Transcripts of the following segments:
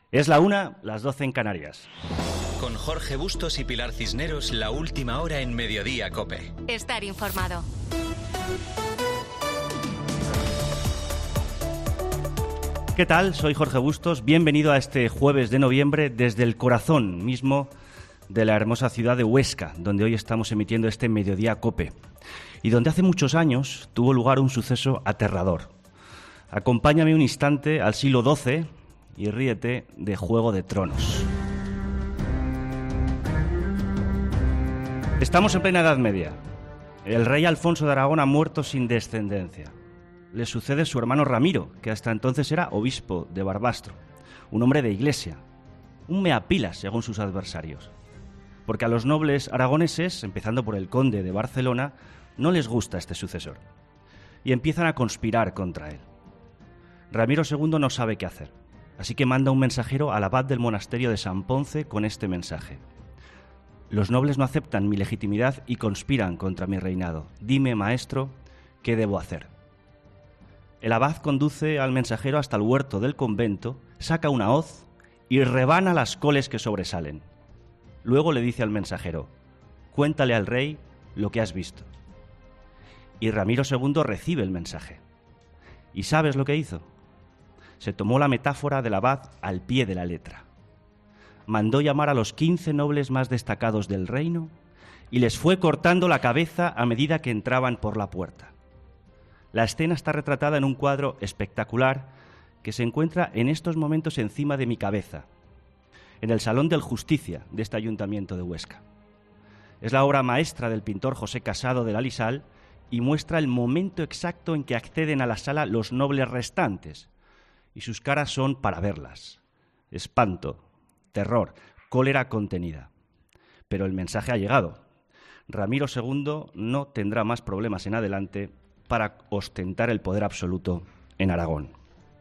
Es la 1, las 12 en Canarias. Con Jorge Bustos y Pilar Cisneros, la última hora en Mediodía COPE. Estar informado. ¿Qué tal? Soy Jorge Bustos. Bienvenido a este jueves de noviembre desde el corazón mismo de la hermosa ciudad de Huesca, donde hoy estamos emitiendo este Mediodía COPE y donde hace muchos años tuvo lugar un suceso aterrador. Acompáñame un instante al siglo XII y ríete de Juego de Tronos. Estamos en plena Edad Media. El rey Alfonso de Aragón ha muerto sin descendencia. Le sucede su hermano Ramiro, que hasta entonces era obispo de Barbastro, un hombre de iglesia, un meapilas según sus adversarios. Porque a los nobles aragoneses, empezando por el conde de Barcelona, no les gusta este sucesor y empiezan a conspirar contra él. Ramiro II no sabe qué hacer, así que manda un mensajero al abad del monasterio de San Ponce con este mensaje: los nobles no aceptan mi legitimidad y conspiran contra mi reinado. Dime, maestro, ¿qué debo hacer? El abad conduce al mensajero hasta el huerto del convento, saca una hoz y rebana las coles que sobresalen. Luego le dice al mensajero: cuéntale al rey lo que has visto. Y Ramiro II recibe el mensaje. ¿Y sabes lo que hizo? Se tomó la metáfora del abad al pie de la letra. Mandó llamar a los 15 nobles más destacados del reino y les fue cortando la cabeza a medida que entraban por la puerta. La escena está retratada en un cuadro espectacular que se encuentra en estos momentos encima de mi cabeza, en el Salón del Justicia de este Ayuntamiento de Huesca. Es la obra maestra del pintor José Casado de la Lisal y muestra el momento exacto en que acceden a la sala los nobles restantes, y sus caras son para verlas: espanto, terror, cólera contenida. Pero el mensaje ha llegado. Ramiro II no tendrá más problemas en adelante para ostentar el poder absoluto en Aragón.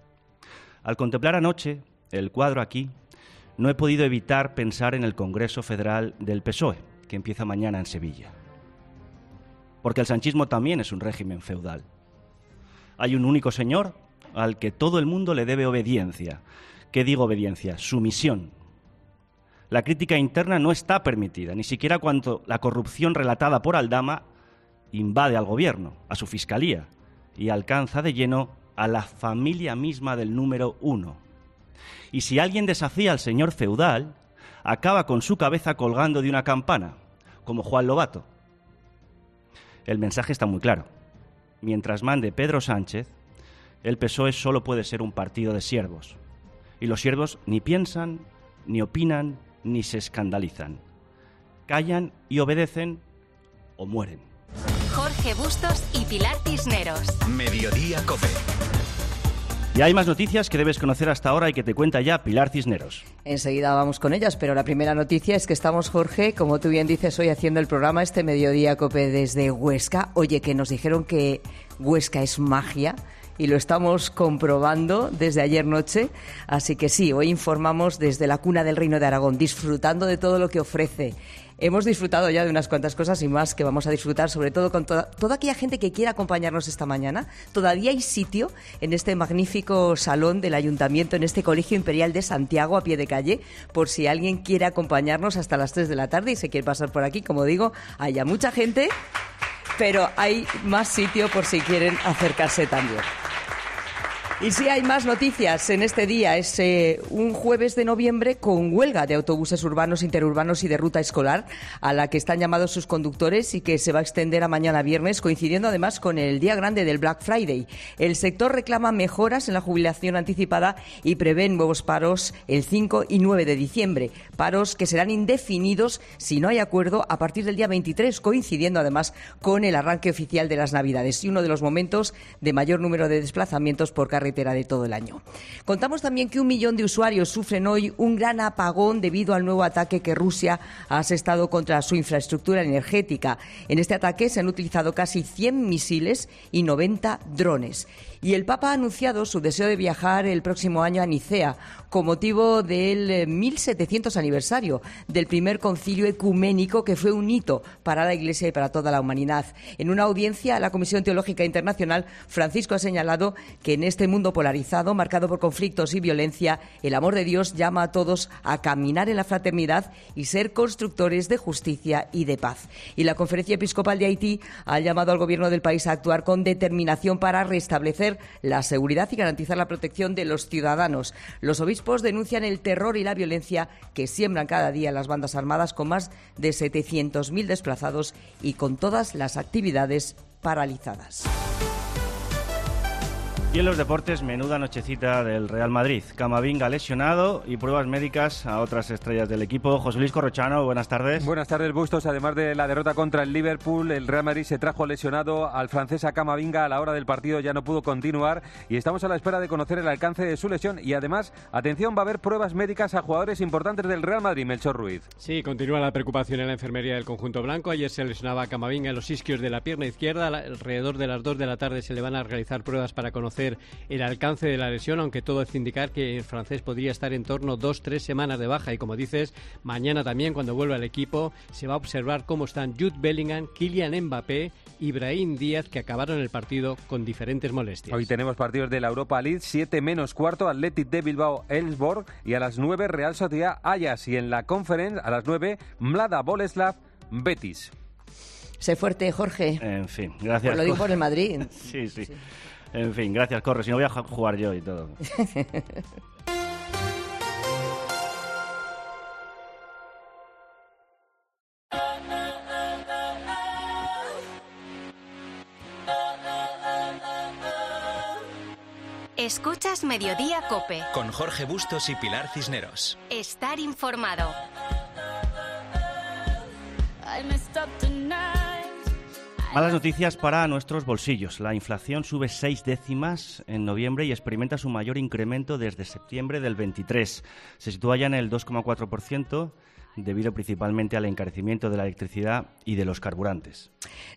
Al contemplar anoche el cuadro aquí, no he podido evitar pensar en el Congreso Federal del PSOE, que empieza mañana en Sevilla. Porque el sanchismo también es un régimen feudal. Hay un único señor al que todo el mundo le debe obediencia. ¿Qué digo obediencia? Sumisión. La crítica interna no está permitida, ni siquiera cuando la corrupción relatada por Aldama invade al gobierno, a su fiscalía, y alcanza de lleno a la familia misma del número 1. Y si alguien desafía al señor feudal, acaba con su cabeza colgando de una campana, como Juan Lobato. El mensaje está muy claro. Mientras mande Pedro Sánchez, el PSOE solo puede ser un partido de siervos. Y los siervos ni piensan, ni opinan, ni se escandalizan. Callan y obedecen o mueren. Jorge Bustos y Pilar Cisneros. Mediodía COPE. Y hay más noticias que debes conocer hasta ahora y que te cuenta ya Pilar Cisneros. Enseguida vamos con ellas, pero la primera noticia es que estamos, Jorge, como tú bien dices, hoy haciendo el programa este Mediodía COPE desde Huesca. Oye, que nos dijeron que Huesca es magia y lo estamos comprobando desde ayer noche. Así que sí, hoy informamos desde la cuna del Reino de Aragón, disfrutando de todo lo que ofrece. Hemos disfrutado ya de unas cuantas cosas y más que vamos a disfrutar, sobre todo con toda aquella gente que quiera acompañarnos esta mañana. Todavía hay sitio en este magnífico salón del Ayuntamiento, en este Colegio Imperial de Santiago, a pie de calle, por si alguien quiere acompañarnos hasta las 3 de la tarde y se quiere pasar por aquí. Como digo, hay ya mucha gente, pero hay más sitio por si quieren acercarse también. Y sí, hay más noticias en este día. Es un jueves de noviembre con huelga de autobuses urbanos, interurbanos y de ruta escolar, a la que están llamados sus conductores y que se va a extender a mañana viernes, coincidiendo además con el día grande del Black Friday. El sector reclama mejoras en la jubilación anticipada y prevén nuevos paros el 5 y 9 de diciembre. Paros que serán indefinidos si no hay acuerdo a partir del día 23, coincidiendo además con el arranque oficial de las Navidades y uno de los momentos de mayor número de desplazamientos por carretera de todo el año. Contamos también que 1 millón de usuarios sufren hoy un gran apagón debido al nuevo ataque que Rusia ha asestado contra su infraestructura energética. En este ataque se han utilizado casi 100 misiles y 90 drones. Y el Papa ha anunciado su deseo de viajar el próximo año a Nicea con motivo del 1700 aniversario del primer concilio ecuménico, que fue un hito para la Iglesia y para toda la humanidad. En una audiencia a la Comisión Teológica Internacional, Francisco ha señalado que en este mundo polarizado, marcado por conflictos y violencia, el amor de Dios llama a todos a caminar en la fraternidad y ser constructores de justicia y de paz. Y la Conferencia Episcopal de Haití ha llamado al gobierno del país a actuar con determinación para restablecer la seguridad y garantizar la protección de los ciudadanos. Los obispos denuncian el terror y la violencia que siembran cada día las bandas armadas, con más de 700.000 desplazados y con todas las actividades paralizadas. Y en los deportes, menuda nochecita del Real Madrid. Camavinga lesionado y pruebas médicas a otras estrellas del equipo. José Luis Corrochano, buenas tardes. Buenas tardes, Bustos. Además de la derrota contra el Liverpool, el Real Madrid se trajo lesionado al francés Camavinga. A la hora del partido ya no pudo continuar y estamos a la espera de conocer el alcance de su lesión. Y además, atención, va a haber pruebas médicas a jugadores importantes del Real Madrid. Melchor Ruiz. Sí, continúa la preocupación en la enfermería del conjunto blanco. Ayer se lesionaba a Camavinga en los isquios de la pierna izquierda. Alrededor de las 2 de la tarde se le van a realizar pruebas para conocer el alcance de la lesión, aunque todo hace indicar que el francés podría estar en torno a 2-3 semanas de baja. Y como dices, mañana también, cuando vuelva al equipo, se va a observar cómo están Jude Bellingham, Kylian Mbappé y Brahim Díaz, que acabaron el partido con diferentes molestias. Hoy tenemos partidos de la Europa League, 7 menos cuarto, Athletic de Bilbao, Elfsborg, y a las 9 Real Sociedad Ajax, y en la Conference a las 9 Mlada Boleslav Betis. Sé fuerte, Jorge. En fin, gracias. Pues lo digo por el Madrid. Sí. En fin, gracias, Corre. Si no voy a jugar yo y todo. Escuchas Mediodía COPE. Con Jorge Bustos y Pilar Cisneros. Estar informado. Malas noticias para nuestros bolsillos. La inflación sube 6 décimas en noviembre y experimenta su mayor incremento desde septiembre del 23. Se sitúa ya en el 2,4%, debido principalmente al encarecimiento de la electricidad y de los carburantes.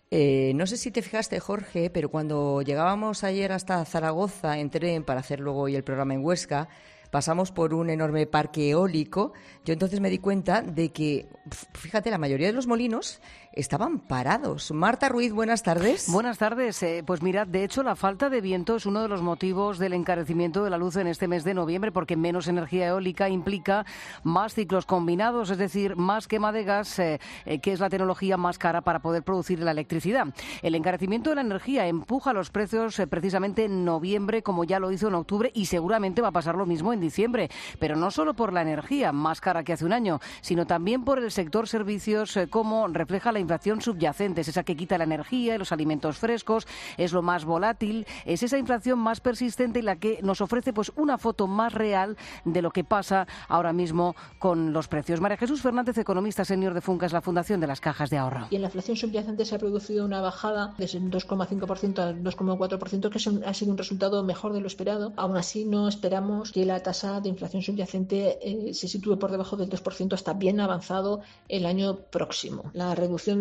No sé si te fijaste, Jorge, pero cuando llegábamos ayer hasta Zaragoza en tren para hacer luego hoy el programa en Huesca, pasamos por un enorme parque eólico. Yo entonces me di cuenta de que, fíjate, la mayoría de los molinos estaban parados. Marta Ruiz, buenas tardes. Buenas tardes. Pues mirad, de hecho, la falta de viento es uno de los motivos del encarecimiento de la luz en este mes de noviembre, porque menos energía eólica implica más ciclos combinados, es decir, más quema de gas, que es la tecnología más cara para poder producir la electricidad. El encarecimiento de la energía empuja los precios precisamente en noviembre, como ya lo hizo en octubre, y seguramente va a pasar lo mismo en diciembre. Pero no solo por la energía, más cara que hace un año, sino también por el sector servicios, como refleja la inflación subyacente, es esa que quita la energía y los alimentos frescos, es lo más volátil, es esa inflación más persistente y la que nos ofrece pues una foto más real de lo que pasa ahora mismo con los precios. María Jesús Fernández, economista senior de Funcas, la Fundación de las Cajas de Ahorro. Y en la inflación subyacente se ha producido una bajada desde un 2,5% al 2,4%, que ha sido un resultado mejor de lo esperado. Aún así, no esperamos que la tasa de inflación subyacente se sitúe por debajo del 2% hasta bien avanzado el año próximo. La reducción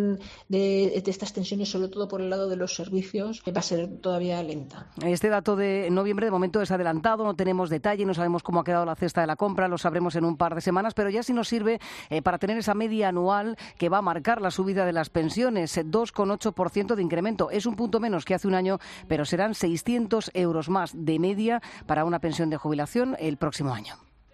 de estas tensiones, sobre todo por el lado de los servicios, va a ser todavía lenta. Este dato de noviembre de momento es adelantado, no tenemos detalle, no sabemos cómo ha quedado la cesta de la compra, lo sabremos en un par de semanas, pero ya sí nos sirve para tener esa media anual que va a marcar la subida de las pensiones, 2,8% de incremento. Es un punto menos que hace un año, pero serán 600 euros más de media para una pensión de jubilación el próximo año.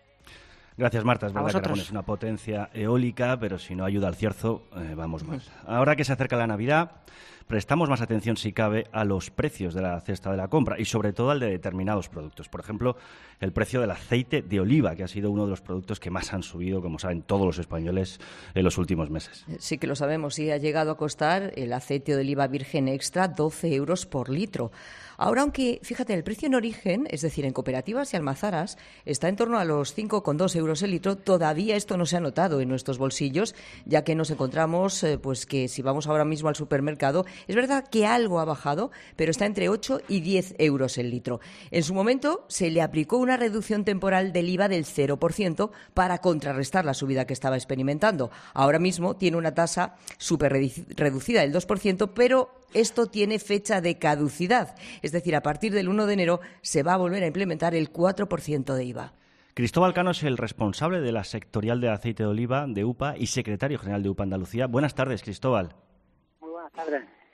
Gracias, Marta. Es verdad que Aragón es una potencia eólica, pero si no ayuda al cierzo, vamos mal. Ahora que se acerca la Navidad, prestamos más atención, si cabe, a los precios de la cesta de la compra y sobre todo al de determinados productos. Por ejemplo, el precio del aceite de oliva, que ha sido uno de los productos que más han subido, como saben todos los españoles, en los últimos meses. Sí que lo sabemos, sí, ha llegado a costar el aceite de oliva virgen extra 12 euros por litro. Ahora, aunque, fíjate, el precio en origen, es decir, en cooperativas y almazaras, está en torno a los 5,2 euros el litro, todavía esto no se ha notado en nuestros bolsillos, ya que nos encontramos, pues que si vamos ahora mismo al supermercado, es verdad que algo ha bajado, pero está entre 8 y 10 euros el litro. En su momento se le aplicó una reducción temporal del IVA del 0% para contrarrestar la subida que estaba experimentando. Ahora mismo tiene una tasa súper reducida del 2%, pero esto tiene fecha de caducidad. Es decir, a partir del 1 de enero se va a volver a implementar el 4% de IVA. Cristóbal Cano es el responsable de la sectorial de aceite de oliva de UPA y secretario general de UPA Andalucía. Buenas tardes, Cristóbal. Muy buenas tardes.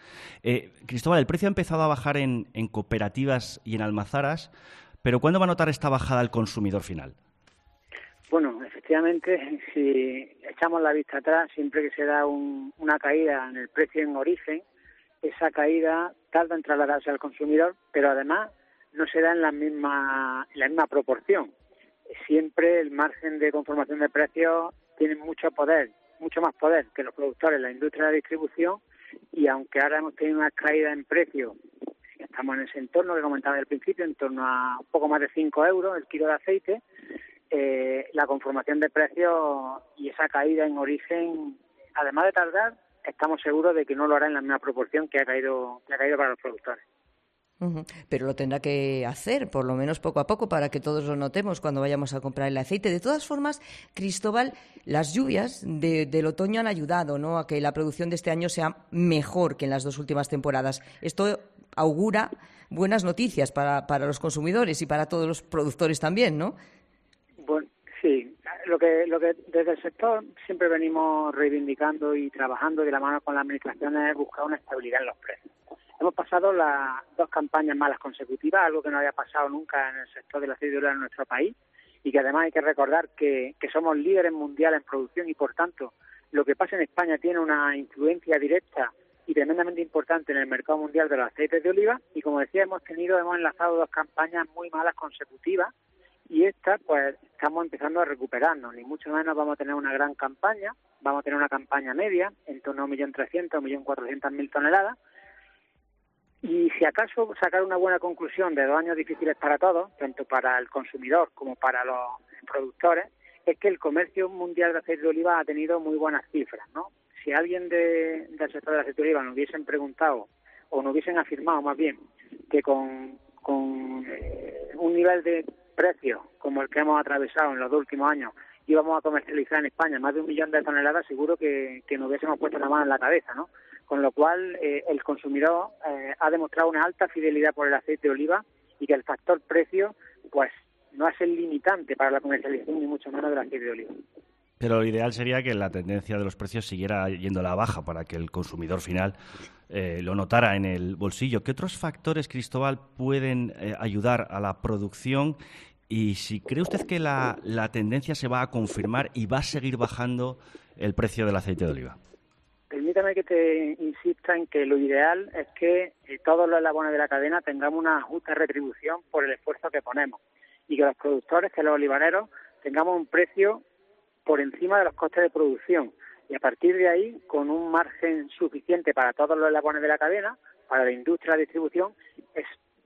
Cristóbal, el precio ha empezado a bajar en cooperativas y en almazaras, pero ¿cuándo va a notar esta bajada el consumidor final? Bueno, efectivamente, si echamos la vista atrás, siempre que se da una caída en el precio en origen, esa caída tarda en trasladarse al consumidor, pero además no se da en la misma proporción. Siempre el margen de conformación de precios tiene mucho más poder que los productores, la industria de la distribución, y aunque ahora hemos tenido una caída en precio, estamos en ese entorno que comentaba al principio, en torno a un poco más de 5 euros el kilo de aceite, la conformación de precios y esa caída en origen, además de tardar, estamos seguros de que no lo hará en la misma proporción que ha caído para los productores. Pero lo tendrá que hacer, por lo menos poco a poco, para que todos lo notemos cuando vayamos a comprar el aceite. De todas formas, Cristóbal, las lluvias del otoño han ayudado, ¿no?, a que la producción de este año sea mejor que en las 2 últimas temporadas. Esto augura buenas noticias para los consumidores y para todos los productores también, ¿no? Bueno, sí. Lo que desde el sector siempre venimos reivindicando y trabajando de la mano con las administraciones es buscar una estabilidad en los precios. Hemos pasado las 2 campañas malas consecutivas, algo que no había pasado nunca en el sector del aceite de oliva en nuestro país, y que además hay que recordar que somos líderes mundiales en producción y, por tanto, lo que pasa en España tiene una influencia directa y tremendamente importante en el mercado mundial de los aceites de oliva, y como decía, hemos enlazado 2 campañas muy malas consecutivas, y esta, pues, estamos empezando a recuperarnos, ni mucho menos vamos a tener una gran campaña, vamos a tener una campaña media, en torno a 1.300.000 o 1.400.000 toneladas, y si acaso sacar una buena conclusión de 2 años difíciles para todos, tanto para el consumidor como para los productores, es que el comercio mundial de aceite de oliva ha tenido muy buenas cifras, ¿no? Si alguien del sector del aceite de oliva nos hubiesen preguntado, o nos hubiesen afirmado más bien, que con un nivel de precios como el que hemos atravesado en los 2 últimos años íbamos a comercializar en España más de 1 millón de toneladas, seguro que nos hubiésemos puesto la mano en la cabeza, ¿no? Con lo cual, el consumidor ha demostrado una alta fidelidad por el aceite de oliva y que el factor precio, pues, no es el limitante para la comercialización, ni mucho menos del aceite de oliva. Pero lo ideal sería que la tendencia de los precios siguiera yendo a la baja para que el consumidor final lo notara en el bolsillo. ¿Qué otros factores, Cristóbal, pueden ayudar a la producción? Y si cree usted que la tendencia se va a confirmar y va a seguir bajando el precio del aceite de oliva. Permítame que te insista en que lo ideal es que todos los eslabones de la cadena tengamos una justa retribución por el esfuerzo que ponemos y que los productores, que los olivareros, tengamos un precio por encima de los costes de producción y a partir de ahí, con un margen suficiente para todos los eslabones de la cadena, para la industria y la distribución, es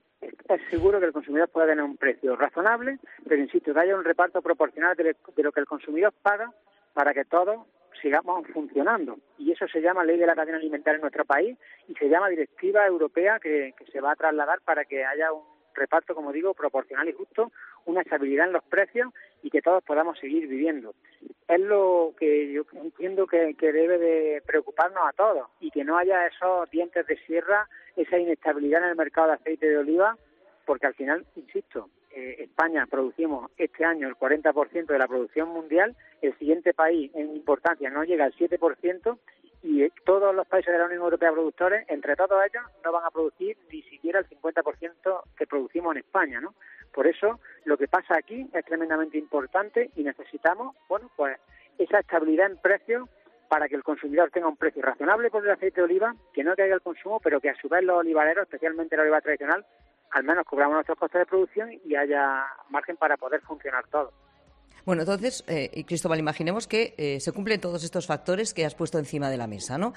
seguro que el consumidor pueda tener un precio razonable, pero insisto, que haya un reparto proporcional de lo que el consumidor paga para que todos sigamos funcionando. Y eso se llama Ley de la Cadena Alimentaria en nuestro país y se llama Directiva Europea que se va a trasladar para que haya un reparto, como digo, proporcional y justo, una estabilidad en los precios y que todos podamos seguir viviendo. Es lo que yo entiendo que debe de preocuparnos a todos y que no haya esos dientes de sierra, esa inestabilidad en el mercado de aceite de oliva, porque al final, insisto, España producimos este año el 40% de la producción mundial, el siguiente país en importancia no llega al 7% y todos los países de la Unión Europea productores, entre todos ellos, no van a producir ni siquiera el 50% que producimos en España, ¿no? Por eso, lo que pasa aquí es tremendamente importante y necesitamos, bueno, pues esa estabilidad en precios para que el consumidor tenga un precio razonable por el aceite de oliva, que no caiga el consumo, pero que a su vez los olivareros, especialmente la oliva tradicional, al menos cobramos nuestros costes de producción y haya margen para poder funcionar todo. Bueno, entonces, Cristóbal, imaginemos que se cumplen todos estos factores que has puesto encima de la mesa, ¿no?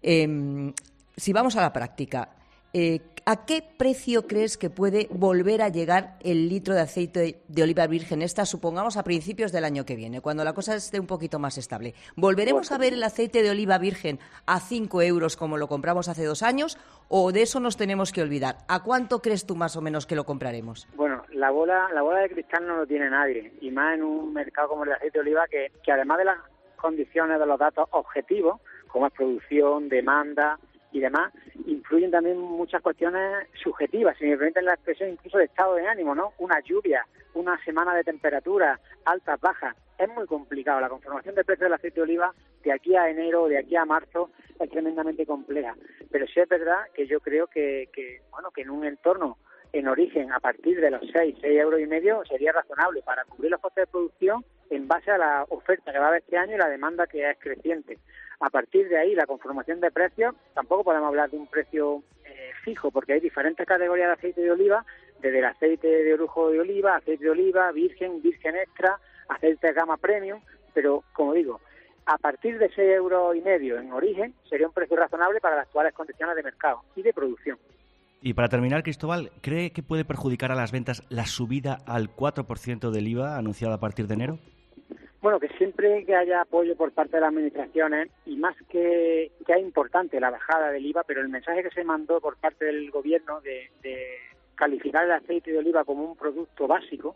Si vamos a la práctica, ¿a qué precio crees que puede volver a llegar el litro de aceite de oliva virgen supongamos, a principios del año que viene, cuando la cosa esté un poquito más estable? ¿Volveremos a ver el aceite de oliva virgen a 5 euros como lo compramos hace 2 años o de eso nos tenemos que olvidar? ¿A cuánto crees tú más o menos que lo compraremos? Bueno, la bola de cristal no lo tiene nadie, y más en un mercado como el de aceite de oliva que además de las condiciones de los datos objetivos, como es producción, demanda y demás, influyen también muchas cuestiones subjetivas, si me permiten la expresión, incluso de estado de ánimo, ¿no? Una lluvia, una semana de temperatura, altas, bajas, es muy complicado. La conformación de precios del aceite de oliva de aquí a enero o de aquí a marzo es tremendamente compleja. Pero sí es verdad que yo creo que en un entorno en origen a partir de los 6 euros y medio sería razonable para cubrir los costes de producción en base a la oferta que va a haber este año y la demanda que es creciente. A partir de ahí, la conformación de precios, tampoco podemos hablar de un precio fijo, porque hay diferentes categorías de aceite de oliva, desde el aceite de orujo de oliva, aceite de oliva, virgen extra, aceite de gama premium, pero como digo, a partir de 6 euros y medio en origen sería un precio razonable para las actuales condiciones de mercado y de producción. Y para terminar, Cristóbal, ¿cree que puede perjudicar a las ventas la subida al 4% del IVA anunciada a partir de enero? Bueno, que siempre que haya apoyo por parte de las administraciones, y más que es importante la bajada del IVA, pero el mensaje que se mandó por parte del Gobierno de calificar el aceite de oliva como un producto básico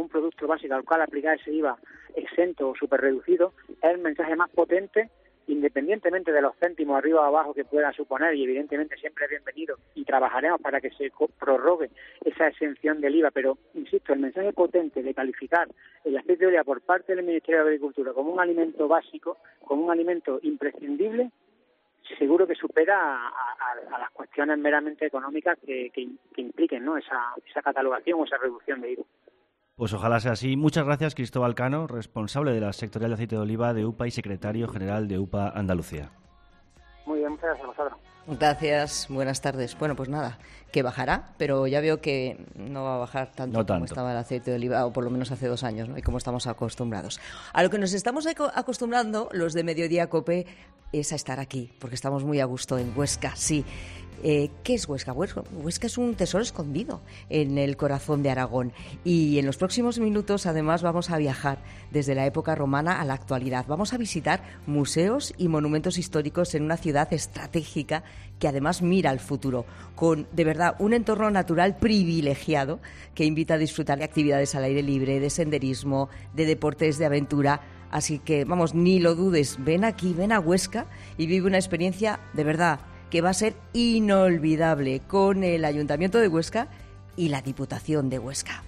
al cual aplicar ese IVA exento o súper reducido, es el mensaje más potente, independientemente de los céntimos arriba o abajo que pueda suponer, y evidentemente siempre es bienvenido, y trabajaremos para que se prorrogue esa exención del IVA, pero, insisto, el mensaje potente de calificar el aceite de oliva por parte del Ministerio de Agricultura como un alimento básico, como un alimento imprescindible, seguro que supera a las cuestiones meramente económicas que impliquen, ¿no?, esa catalogación o esa reducción de IVA. Pues ojalá sea así. Muchas gracias, Cristóbal Cano, responsable de la sectorial de aceite de oliva de UPA y secretario general de UPA Andalucía. Muy bien, muchas gracias a vosotros. Gracias, buenas tardes. Bueno, pues nada, que bajará, pero ya veo que no va a bajar tanto como estaba el aceite de oliva, o por lo menos hace 2 años, ¿no?, y como estamos acostumbrados. A lo que nos estamos acostumbrando los de Mediodía COPE es a estar aquí, porque estamos muy a gusto en Huesca, sí. ¿Qué es Huesca? Huesca es un tesoro escondido en el corazón de Aragón, y en los próximos minutos además vamos a viajar desde la época romana a la actualidad. Vamos a visitar museos y monumentos históricos en una ciudad estratégica que además mira al futuro, con de verdad un entorno natural privilegiado que invita a disfrutar de actividades al aire libre, de senderismo, de deportes de aventura. Así que, vamos, ni lo dudes, ven aquí, ven a Huesca y vive una experiencia de verdad que va a ser inolvidable con el Ayuntamiento de Huesca y la Diputación de Huesca.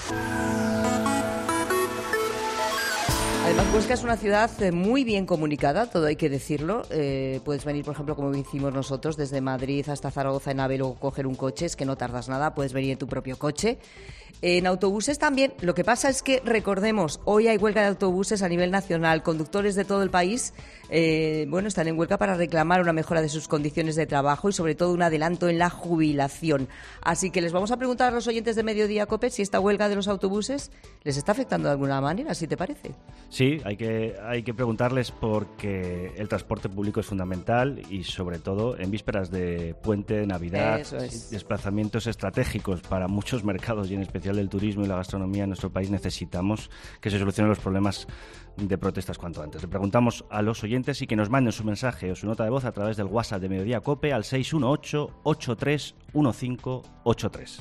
Además, Huesca es una ciudad muy bien comunicada, todo hay que decirlo. Puedes venir, por ejemplo, como hicimos nosotros, desde Madrid hasta Zaragoza en AVE, luego coger un coche, es que no tardas nada, puedes venir en tu propio coche. En autobuses también. Lo que pasa es que, recordemos, hoy hay huelga de autobuses a nivel nacional. Conductores de todo el país están en huelga para reclamar una mejora de sus condiciones de trabajo y, sobre todo, un adelanto en la jubilación. Así que les vamos a preguntar a los oyentes de Mediodía COPE si esta huelga de los autobuses les está afectando de alguna manera, si te parece. Sí, hay que preguntarles, porque el transporte público es fundamental y, sobre todo, en vísperas de puente, de Navidad, desplazamientos estratégicos para muchos mercados y en especial del turismo y la gastronomía en nuestro país, necesitamos que se solucionen los problemas de protestas cuanto antes. Le preguntamos a los oyentes y que nos manden su mensaje o su nota de voz a través del WhatsApp de Mediodía COPE al 618-831583.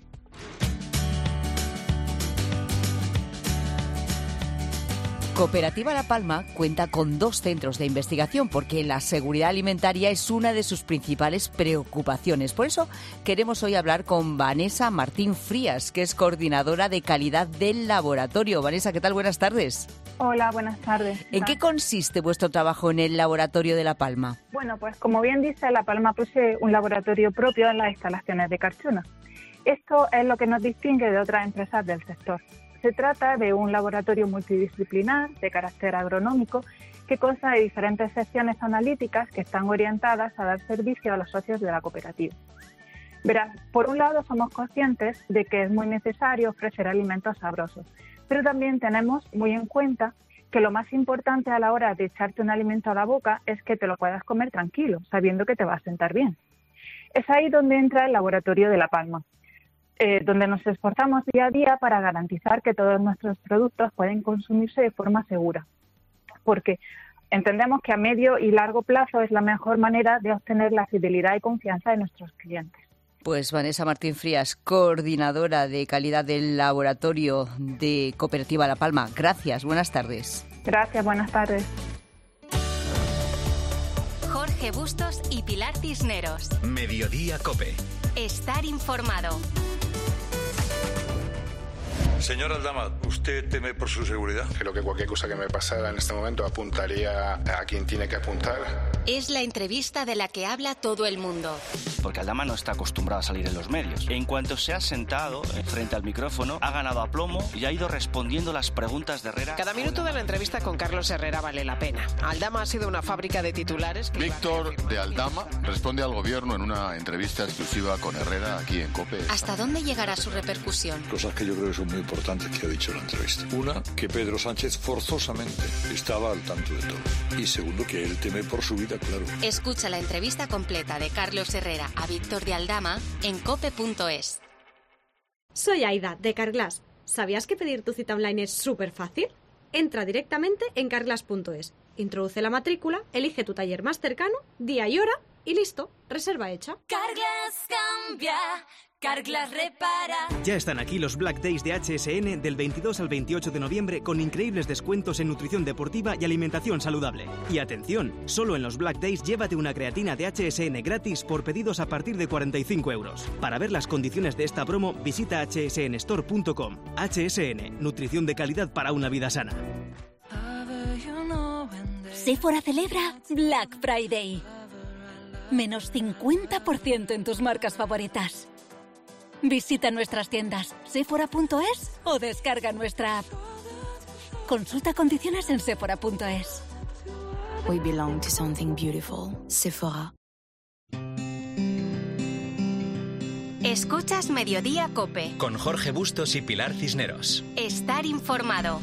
Cooperativa La Palma cuenta con 2 centros de investigación porque la seguridad alimentaria es una de sus principales preocupaciones. Por eso queremos hoy hablar con Vanessa Martín Frías, que es coordinadora de calidad del laboratorio. Vanessa, ¿qué tal? Buenas tardes. Hola, buenas tardes. ¿En qué consiste vuestro trabajo en el laboratorio de La Palma? Bueno, pues como bien dice, La Palma posee un laboratorio propio en las instalaciones de Carchuna. Esto es lo que nos distingue de otras empresas del sector. Se trata de un laboratorio multidisciplinar de carácter agronómico que consta de diferentes secciones analíticas que están orientadas a dar servicio a los socios de la cooperativa. Verás, por un lado somos conscientes de que es muy necesario ofrecer alimentos sabrosos, pero también tenemos muy en cuenta que lo más importante a la hora de echarte un alimento a la boca es que te lo puedas comer tranquilo, sabiendo que te va a sentar bien. Es ahí donde entra el laboratorio de La Palma, donde nos esforzamos día a día para garantizar que todos nuestros productos pueden consumirse de forma segura, porque entendemos que a medio y largo plazo es la mejor manera de obtener la fidelidad y confianza de nuestros clientes. Pues Vanessa Martín Frías, coordinadora de calidad del laboratorio de Cooperativa La Palma. Gracias, buenas tardes. Gracias, buenas tardes. Jorge Bustos y Pilar Cisneros. Mediodía COPE. Estar informado. Señor Aldama, ¿usted teme por su seguridad? Creo que cualquier cosa que me pasara en este momento apuntaría a quien tiene que apuntar. Es la entrevista de la que habla todo el mundo. Porque Aldama no está acostumbrado a salir en los medios. En cuanto se ha sentado frente al micrófono, ha ganado aplomo y ha ido respondiendo las preguntas de Herrera. Cada minuto de la entrevista con Carlos Herrera vale la pena. Aldama ha sido una fábrica de titulares. Víctor de Aldama responde al gobierno en una entrevista exclusiva con Herrera aquí en COPE. ¿Hasta dónde llegará su repercusión? Cosas que yo creo que son muy importantes que ha dicho en la entrevista. Una, que Pedro Sánchez forzosamente estaba al tanto de todo. Y segundo, que él teme por su vida, claro. Escucha la entrevista completa de Carlos Herrera a Víctor de Aldama en cope.es. Soy Aida, de Carglass. ¿Sabías que pedir tu cita online es súper fácil? Entra directamente en carglass.es, introduce la matrícula, elige tu taller más cercano, día y hora y listo, reserva hecha. Carglass cambia, Carglass repara. Ya están aquí los Black Days de HSN del 22 al 28 de noviembre con increíbles descuentos en nutrición deportiva y alimentación saludable. Y atención, solo en los Black Days llévate una creatina de HSN gratis por pedidos a partir de 45 euros. Para ver las condiciones de esta promo, visita hsnstore.com. HSN, nutrición de calidad para una vida sana. Sephora celebra Black Friday. Menos 50% en tus marcas favoritas. Visita nuestras tiendas sephora.es o descarga nuestra app. Consulta condiciones en sephora.es. We belong to something beautiful. Sephora. Escuchas Mediodía Cope. Con Jorge Bustos y Pilar Cisneros. Estar informado.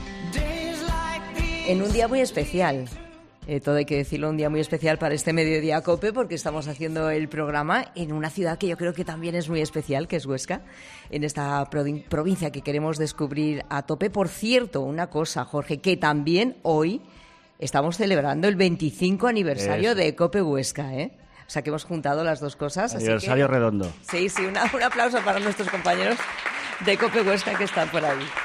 En un día muy especial. Todo hay que decirlo, un día muy especial para este Mediodía Cope, porque estamos haciendo el programa en una ciudad que yo creo que también es muy especial, que es Huesca, en esta provincia que queremos descubrir a tope. Por cierto, una cosa, Jorge, que también hoy estamos celebrando el 25 aniversario de Cope Huesca, ¿eh? O sea que hemos juntado las dos cosas. Aniversario redondo. Sí, un aplauso para nuestros compañeros de Cope Huesca que están por ahí.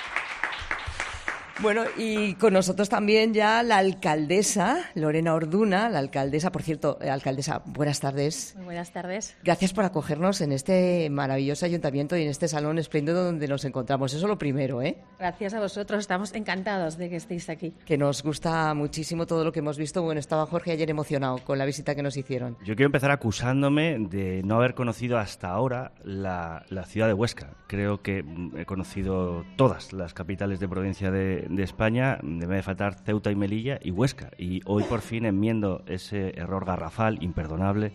Bueno, y con nosotros también ya la alcaldesa, Lorena Orduna, la alcaldesa, por cierto, alcaldesa, buenas tardes. Muy buenas tardes. Gracias por acogernos en este maravilloso ayuntamiento y en este salón espléndido donde nos encontramos. Eso lo primero, ¿eh? Gracias a vosotros, estamos encantados de que estéis aquí. Que nos gusta muchísimo todo lo que hemos visto. Bueno, estaba Jorge ayer emocionado con la visita que nos hicieron. Yo quiero empezar acusándome de no haber conocido hasta ahora la ciudad de Huesca. Creo que he conocido todas las capitales de provincia de España, debe de faltar Ceuta y Melilla y Huesca. Y hoy por fin enmiendo ese error garrafal, imperdonable.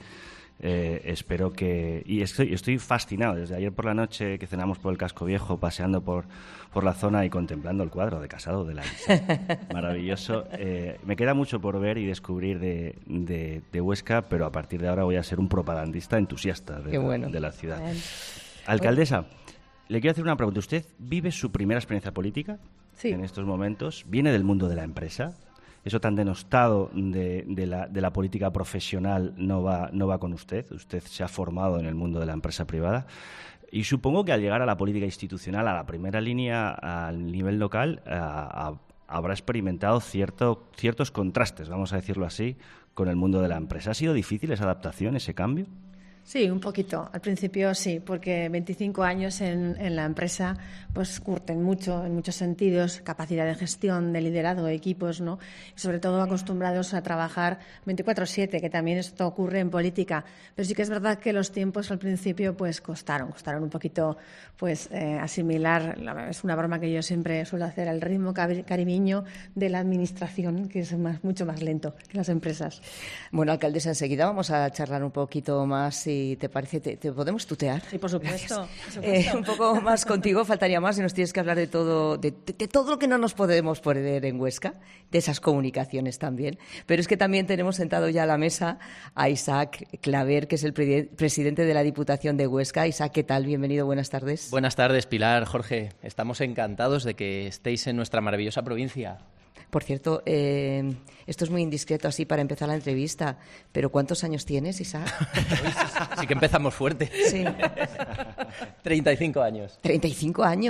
Espero que... Y estoy fascinado. Desde ayer por la noche que cenamos por el Casco Viejo, paseando por la zona y contemplando el cuadro de Casado de la Isa. Maravilloso. Me queda mucho por ver y descubrir de Huesca, pero a partir de ahora voy a ser un propagandista entusiasta de la ciudad. Alcaldesa, le quiero hacer una pregunta. ¿Usted vive su primera experiencia política? Sí. En estos momentos? ¿Viene del mundo de la empresa? ¿Eso tan denostado de la política profesional no va con usted? Usted se ha formado en el mundo de la empresa privada. Y supongo que al llegar a la política institucional, a la primera línea, al nivel local, habrá experimentado ciertos contrastes, vamos a decirlo así, con el mundo de la empresa. ¿Ha sido difícil esa adaptación, ese cambio? Sí, un poquito. Al principio sí, porque 25 años en la empresa pues curten mucho, en muchos sentidos, capacidad de gestión, de liderazgo de equipos, ¿no? Y sobre todo acostumbrados a trabajar 24/7, que también esto ocurre en política. Pero sí que es verdad que los tiempos al principio pues costaron un poquito pues asimilar, es una broma que yo siempre suelo hacer, el ritmo caribeño de la administración, que es mucho más lento que las empresas. Bueno, alcaldesa, enseguida vamos a charlar un poquito más. Si te parece, ¿te podemos tutear? Sí, por supuesto. Un poco más contigo, faltaría más, y nos tienes que hablar de todo lo que no nos podemos perder en Huesca, de esas comunicaciones también. Pero es que también tenemos sentado ya a la mesa a Isaac Claver, que es el presidente de la Diputación de Huesca. Isaac, ¿qué tal? Bienvenido, buenas tardes. Buenas tardes, Pilar, Jorge. Estamos encantados de que estéis en nuestra maravillosa provincia. Por cierto, esto es muy indiscreto así para empezar la entrevista, pero ¿cuántos años tienes, Isaac? Sí que empezamos fuerte. Sí. 35 años. 35 años.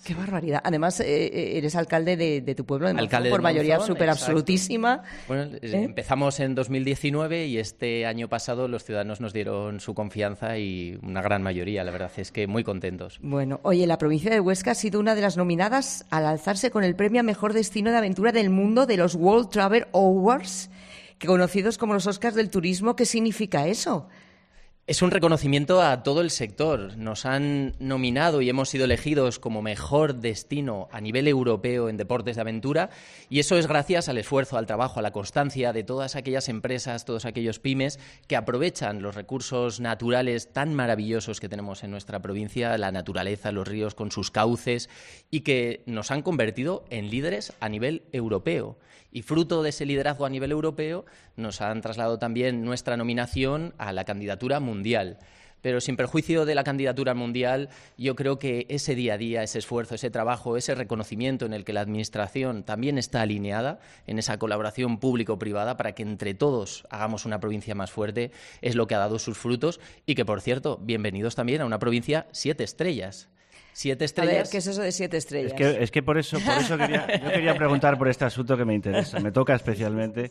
Qué barbaridad. Además, eres alcalde de tu pueblo, de Monzón, Alcalde por de mayoría Monzón, súper absolutísima. Bueno, empezamos en 2019 y este año pasado los ciudadanos nos dieron su confianza y una gran mayoría, la verdad es que muy contentos. Bueno, oye, la provincia de Huesca ha sido una de las nominadas al alzarse con el premio a Mejor Destino de Aventura del Mundo de los World Travel Awards, conocidos como los Oscars del turismo. ¿Qué significa eso? Es un reconocimiento a todo el sector. Nos han nominado y hemos sido elegidos como mejor destino a nivel europeo en deportes de aventura, y eso es gracias al esfuerzo, al trabajo, a la constancia de todas aquellas empresas, todos aquellos pymes que aprovechan los recursos naturales tan maravillosos que tenemos en nuestra provincia, la naturaleza, los ríos con sus cauces, y que nos han convertido en líderes a nivel europeo. Y fruto de ese liderazgo a nivel europeo nos han trasladado también nuestra nominación a la candidatura mundial. Pero sin perjuicio de la candidatura mundial, yo creo que ese día a día, ese esfuerzo, ese trabajo, ese reconocimiento en el que la Administración también está alineada en esa colaboración público-privada para que entre todos hagamos una provincia más fuerte, es lo que ha dado sus frutos y que, por cierto, bienvenidos también a una provincia 7 estrellas. 7 estrellas. A ver, ¿qué es eso de 7 estrellas? Es que por eso yo quería preguntar por este asunto que me interesa, me toca especialmente.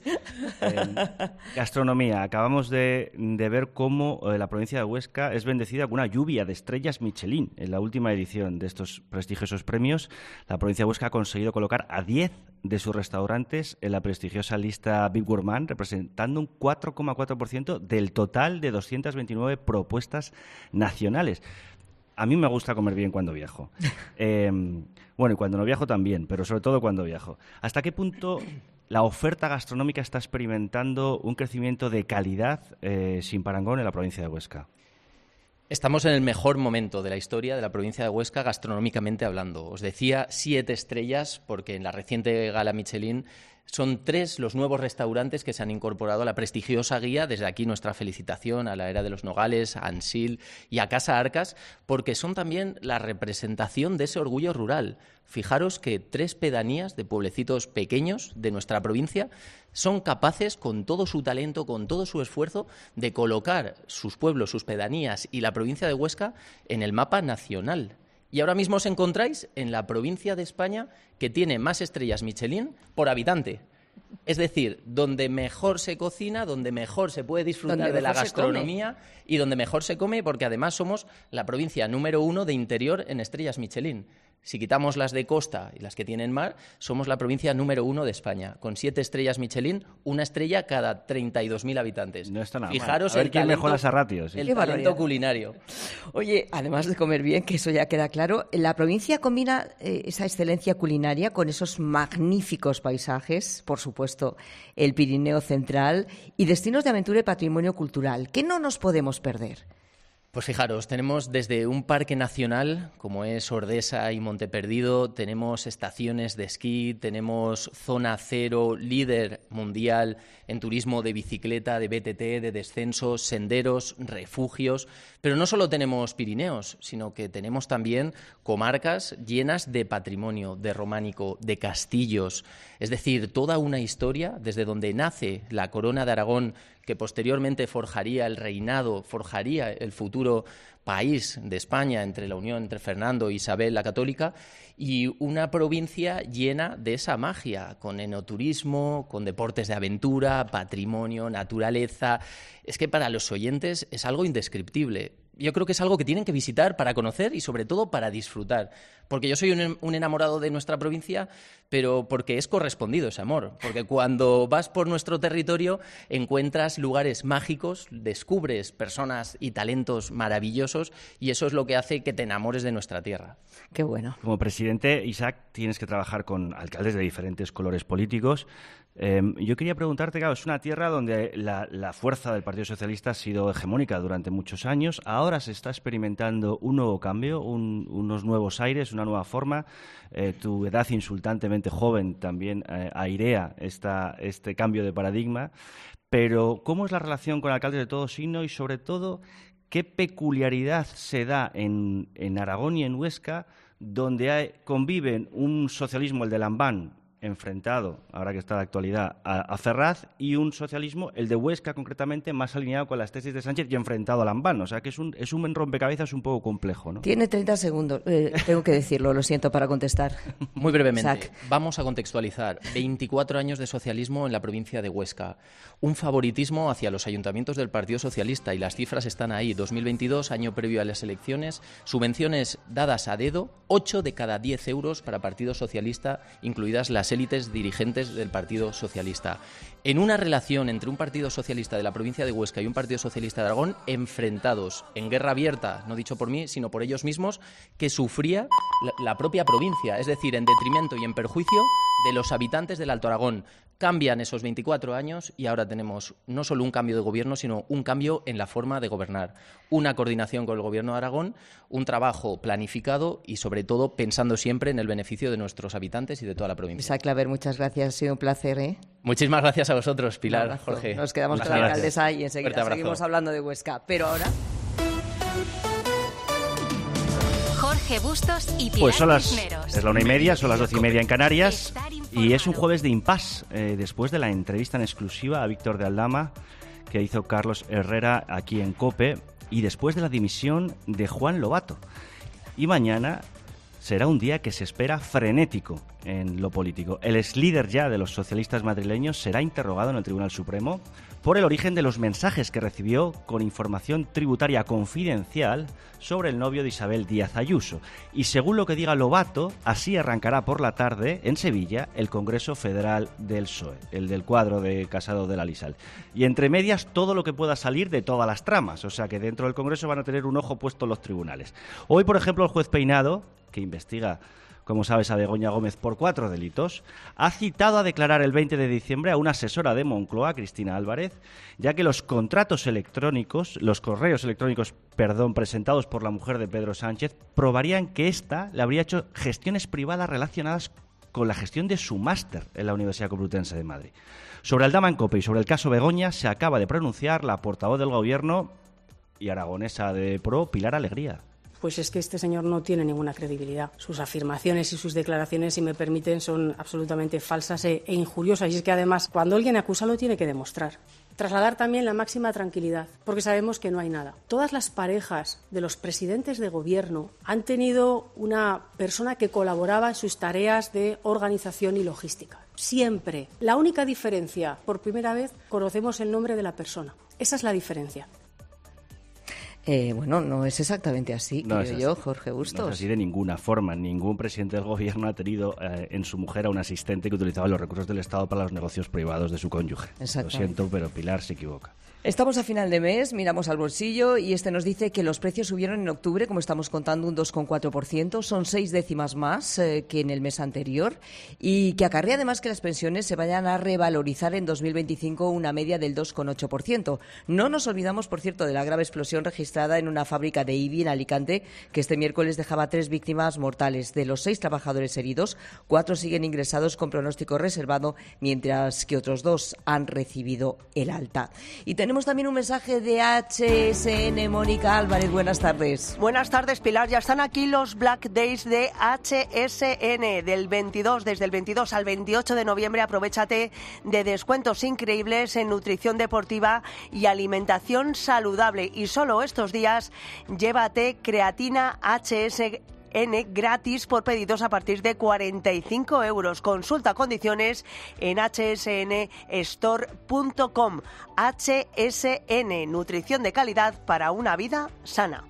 Gastronomía. Acabamos de ver cómo la provincia de Huesca es bendecida con una lluvia de estrellas Michelin. En la última edición de estos prestigiosos premios, la provincia de Huesca ha conseguido colocar a 10 de sus restaurantes en la prestigiosa lista Bib Gourmand, representando un 4,4% del total de 229 propuestas nacionales. A mí me gusta comer bien cuando viajo. Bueno, y cuando no viajo también, pero sobre todo cuando viajo. ¿Hasta qué punto la oferta gastronómica está experimentando un crecimiento de calidad sin parangón en la provincia de Huesca? Estamos en el mejor momento de la historia de la provincia de Huesca, gastronómicamente hablando. Os decía 7 estrellas porque en la reciente gala Michelin son 3 los nuevos restaurantes que se han incorporado a la prestigiosa guía. Desde aquí nuestra felicitación a la Era de los Nogales, a Ansil y a Casa Arcas, porque son también la representación de ese orgullo rural. Fijaros que 3 pedanías de pueblecitos pequeños de nuestra provincia son capaces, con todo su talento, con todo su esfuerzo, de colocar sus pueblos, sus pedanías y la provincia de Huesca en el mapa nacional. Y ahora mismo os encontráis en la provincia de España que tiene más estrellas Michelin por habitante. Es decir, donde mejor se cocina, donde mejor se puede disfrutar de la gastronomía y donde mejor se come, porque además somos la provincia número 1 de interior en estrellas Michelin. Si quitamos las de costa y las que tienen mar, somos la provincia número 1 de España, con 7 estrellas Michelin, una estrella cada 32.000 hacer No está nada Fijaros mal. A ver el quién talento, mejora esa ratio. Sí. El talento culinario. Oye, además de comer bien, que eso ya queda claro, la provincia combina esa excelencia culinaria con esos magníficos paisajes, por supuesto, el Pirineo Central y destinos de aventura y patrimonio cultural. ¿Qué no nos podemos perder? Pues fijaros, tenemos desde un parque nacional, como es Ordesa y Monteperdido, tenemos estaciones de esquí, tenemos zona cero, líder mundial en turismo de bicicleta, de BTT, de descensos, senderos, refugios. Pero no solo tenemos Pirineos, sino que tenemos también comarcas llenas de patrimonio, de románico, de castillos. Es decir, toda una historia desde donde nace la corona de Aragón, que posteriormente forjaría el reinado, forjaría el futuro país de España entre la unión entre Fernando e Isabel la Católica, y una provincia llena de esa magia, con enoturismo, con deportes de aventura, patrimonio, naturaleza. Es que para los oyentes es algo indescriptible. Yo creo que es algo que tienen que visitar para conocer y sobre todo para disfrutar. Porque yo soy un enamorado de nuestra provincia, pero porque es correspondido ese amor. Porque cuando vas por nuestro territorio encuentras lugares mágicos, descubres personas y talentos maravillosos y eso es lo que hace que te enamores de nuestra tierra. Qué bueno. Como presidente, Isaac, tienes que trabajar con alcaldes de diferentes colores políticos. Yo quería preguntarte, claro, es una tierra donde la fuerza del Partido Socialista ha sido hegemónica durante muchos años. Ahora se está experimentando un nuevo cambio, unos nuevos aires, una nueva forma. Tu edad insultantemente joven también airea este cambio de paradigma. Pero, ¿cómo es la relación con alcaldes de todo signo y, sobre todo, qué peculiaridad se da en Aragón y en Huesca, donde conviven un socialismo, el de Lambán, enfrentado, ahora que está de actualidad, a Ferraz, y un socialismo, el de Huesca concretamente, más alineado con las tesis de Sánchez y enfrentado a Lambán. O sea que es un rompecabezas un poco complejo, ¿no? Tiene 30 segundos, tengo que decirlo, lo siento, para contestar. Muy brevemente, Isaac. Vamos a contextualizar. 24 años de socialismo en la provincia de Huesca. Un favoritismo hacia los ayuntamientos del Partido Socialista, y las cifras están ahí. 2022, año previo a las elecciones, subvenciones dadas a dedo, 8 de cada 10 euros para Partido Socialista, incluidas las élites dirigentes del Partido Socialista. En una relación entre un Partido Socialista de la provincia de Huesca y un Partido Socialista de Aragón, enfrentados en guerra abierta, no dicho por mí, sino por ellos mismos, que sufría la propia provincia, es decir, en detrimento y en perjuicio de los habitantes del Alto Aragón. Cambian esos 24 años y ahora tenemos no solo un cambio de gobierno, sino un cambio en la forma de gobernar. Una coordinación con el Gobierno de Aragón, un trabajo planificado y, sobre todo, pensando siempre en el beneficio de nuestros habitantes y de toda la provincia. Isaac Claver, muchas gracias, ha sido un placer, ¿eh? Muchísimas gracias a vosotros, Pilar, Jorge. Nos quedamos con la alcaldesa y enseguida seguimos hablando de Huesca. Pero ahora... Jorge Bustos y Pilar Pues Cisneros. es la 1:30, son las 12:30 en Canarias, y es un jueves de impasse, después de la entrevista en exclusiva a Víctor de Aldama que hizo Carlos Herrera aquí en COPE, y después de la dimisión de Juan Lobato. Y mañana será un día que se espera frenético en lo político. El exlíder ya de los socialistas madrileños será interrogado en el Tribunal Supremo por el origen de los mensajes que recibió con información tributaria confidencial sobre el novio de Isabel Díaz Ayuso. Y según lo que diga Lobato, así arrancará por la tarde en Sevilla el Congreso Federal del PSOE, el del cuadro de Casado de la Lisal. Y entre medias todo lo que pueda salir de todas las tramas, o sea que dentro del Congreso van a tener un ojo puesto en los tribunales. Hoy, por ejemplo, el juez Peinado, que investiga, como sabes, a Begoña Gómez por 4 delitos, ha citado a declarar el 20 de diciembre a una asesora de Moncloa, Cristina Álvarez, ya que los correos electrónicos, presentados por la mujer de Pedro Sánchez, probarían que ésta le habría hecho gestiones privadas relacionadas con la gestión de su máster en la Universidad Complutense de Madrid. Sobre Aldama en COPE y sobre el caso Begoña se acaba de pronunciar la portavoz del Gobierno y aragonesa de PRO, Pilar Alegría. Pues es que este señor no tiene ninguna credibilidad. Sus afirmaciones y sus declaraciones, si me permiten, son absolutamente falsas e injuriosas. Y es que además, cuando alguien acusa, lo tiene que demostrar. Trasladar también la máxima tranquilidad, porque sabemos que no hay nada. Todas las parejas de los presidentes de gobierno han tenido una persona que colaboraba en sus tareas de organización y logística. Siempre. La única diferencia, por primera vez, conocemos el nombre de la persona. Esa es la diferencia. Bueno, no es exactamente así, No creo es yo, así. Jorge Bustos. No es así de ninguna forma. Ningún presidente del Gobierno ha tenido en su mujer a un asistente que utilizaba los recursos del Estado para los negocios privados de su cónyuge. Lo siento, pero Pilar se equivoca. Estamos a final de mes, miramos al bolsillo y este nos dice que los precios subieron en octubre, como estamos contando, un 2,4%. Son 6 décimas más que en el mes anterior y que acarrea además que las pensiones se vayan a revalorizar en 2025 una media del 2,8%. No nos olvidamos, por cierto, de la grave explosión registrada en una fábrica de IBI en Alicante, que este miércoles dejaba 3 víctimas mortales. De los 6 trabajadores heridos, 4 siguen ingresados con pronóstico reservado, mientras que otros 2 han recibido el alta. Y tenemos también un mensaje de HSN. Mónica Álvarez, buenas tardes. Buenas tardes, Pilar. Ya están aquí los Black Days de HSN desde el 22 al 28 de noviembre. Aprovéchate de descuentos increíbles en nutrición deportiva y alimentación saludable. Y solo estos días llévate creatina HSN gratis por pedidos a partir de 45 euros. Consulta condiciones en hsnstore.com. HSN, nutrición de calidad para una vida sana.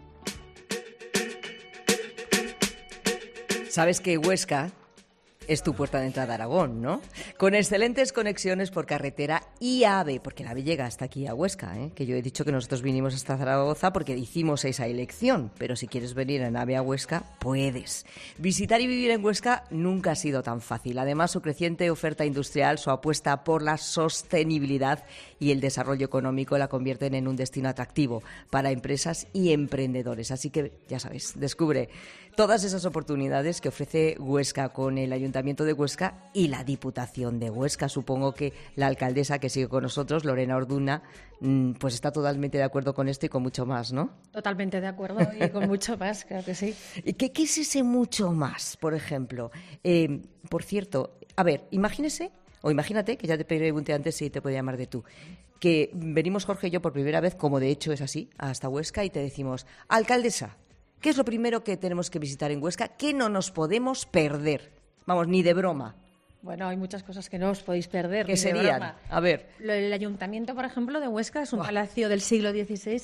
Sabes que Huesca es tu puerta de entrada a Aragón, ¿no? Con excelentes conexiones por carretera y AVE, porque el AVE llega hasta aquí a Huesca, que yo he dicho que nosotros vinimos hasta Zaragoza porque hicimos esa elección, pero si quieres venir en AVE a Huesca, puedes. Visitar y vivir en Huesca nunca ha sido tan fácil. Además, su creciente oferta industrial, su apuesta por la sostenibilidad y el desarrollo económico la convierten en un destino atractivo para empresas y emprendedores. Así que, ya sabes, descubre todas esas oportunidades que ofrece Huesca con el Ayuntamiento de Huesca y la Diputación de Huesca. Supongo que la alcaldesa que sigue con nosotros, Lorena Orduna, pues está totalmente de acuerdo con esto y con mucho más, ¿no? Totalmente de acuerdo y con mucho más, claro que sí. ¿Qué es ese mucho más, por ejemplo? Por cierto, a ver, imagínate, que ya te pregunté antes si te podía llamar de tú, que venimos Jorge y yo por primera vez, como de hecho es así, hasta Huesca y te decimos, alcaldesa, ¿qué es lo primero que tenemos que visitar en Huesca? ¿Qué no nos podemos perder? Vamos, ni de broma. Bueno, hay muchas cosas que no os podéis perder. ¿Qué serían? A ver. El ayuntamiento, por ejemplo, de Huesca es un palacio del siglo XVI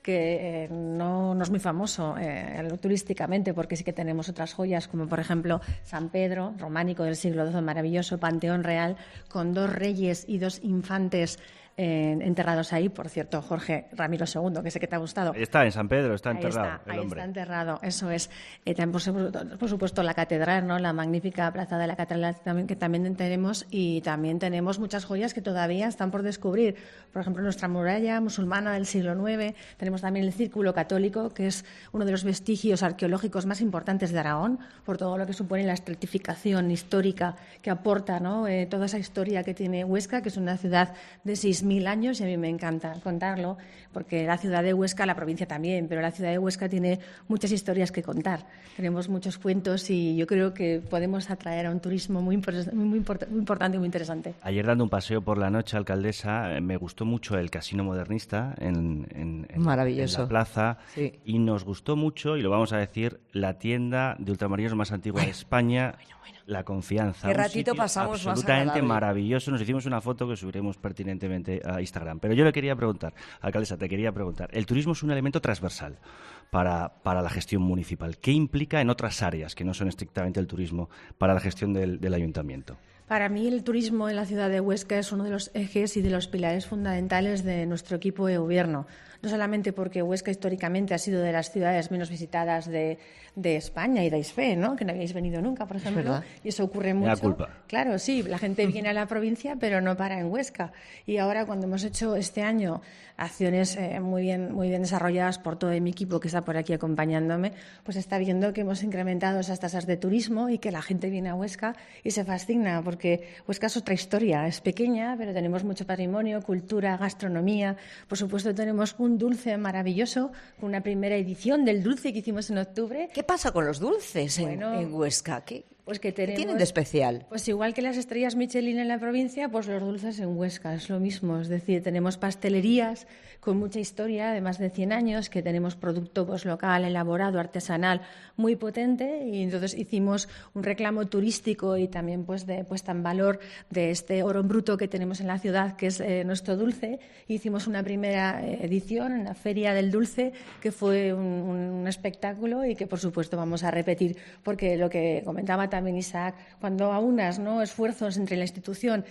que no es muy famoso turísticamente, porque sí que tenemos otras joyas, como por ejemplo San Pedro, románico del siglo XII, maravilloso, Panteón Real, con 2 reyes y 2 infantes enterrados ahí. Por cierto, Jorge Ramiro II, que sé que te ha gustado. Está en San Pedro, está enterrado el ahí hombre. Está enterrado, eso es. También, por supuesto, la catedral, ¿no? La magnífica plaza de la catedral que también tenemos, y también tenemos muchas joyas que todavía están por descubrir. Por ejemplo, nuestra muralla musulmana del siglo IX. Tenemos también el Círculo Católico, que es uno de los vestigios arqueológicos más importantes de Aragón, por todo lo que supone la estratificación histórica que aporta, ¿no? Toda esa historia que tiene Huesca, que es una ciudad de 6.000 años, y a mí me encanta contarlo, porque la ciudad de Huesca, la provincia también, pero la ciudad de Huesca tiene muchas historias que contar. Tenemos muchos cuentos y yo creo que podemos atraer a un turismo muy importante y muy interesante. Ayer, dando un paseo por la noche, alcaldesa, me gustó mucho el Casino Modernista en maravilloso. En la plaza, sí. Y nos gustó mucho, y lo vamos a decir, la tienda de ultramarinos más antigua de España. La Confianza. Qué ratito pasamos más absolutamente maravilloso. Nos hicimos una foto que subiremos pertinentemente a Instagram. Pero yo le quería preguntar, alcaldesa, te quería preguntar, el turismo es un elemento transversal para la gestión municipal. ¿Qué implica en otras áreas que no son estrictamente el turismo para la gestión del ayuntamiento? Para mí el turismo en la ciudad de Huesca es uno de los ejes y de los pilares fundamentales de nuestro equipo de gobierno. No solamente porque Huesca históricamente ha sido de las ciudades menos visitadas de España, y dais fe, ¿no? Que no habéis venido nunca, por ejemplo. Y eso ocurre mucho. Me da culpa. Claro, sí, la gente viene a la provincia, pero no para en Huesca. Y ahora, cuando hemos hecho este año acciones muy bien desarrolladas por todo mi equipo que está por aquí acompañándome, pues está viendo que hemos incrementado esas tasas de turismo y que la gente viene a Huesca y se fascina, porque Huesca es otra historia. Es pequeña, pero tenemos mucho patrimonio, cultura, gastronomía. Por supuesto, tenemos un dulce maravilloso, con una primera edición del dulce que hicimos en octubre. ¿Qué pasa con los dulces en Huesca? ¿Qué tienen de especial? Pues igual que las estrellas Michelin en la provincia, pues los dulces en Huesca es lo mismo. Es decir, tenemos pastelerías con mucha historia, de más de 100 años, que tenemos producto pues local, elaborado, artesanal, muy potente, y entonces hicimos un reclamo turístico y también pues de puesta en valor de este oro en bruto que tenemos en la ciudad, que es nuestro dulce. Hicimos una primera edición en la Feria del Dulce, que fue un espectáculo y que por supuesto vamos a repetir, porque lo que comentaba también Isaac, cuando aunas, ¿no?, esfuerzos entre la institución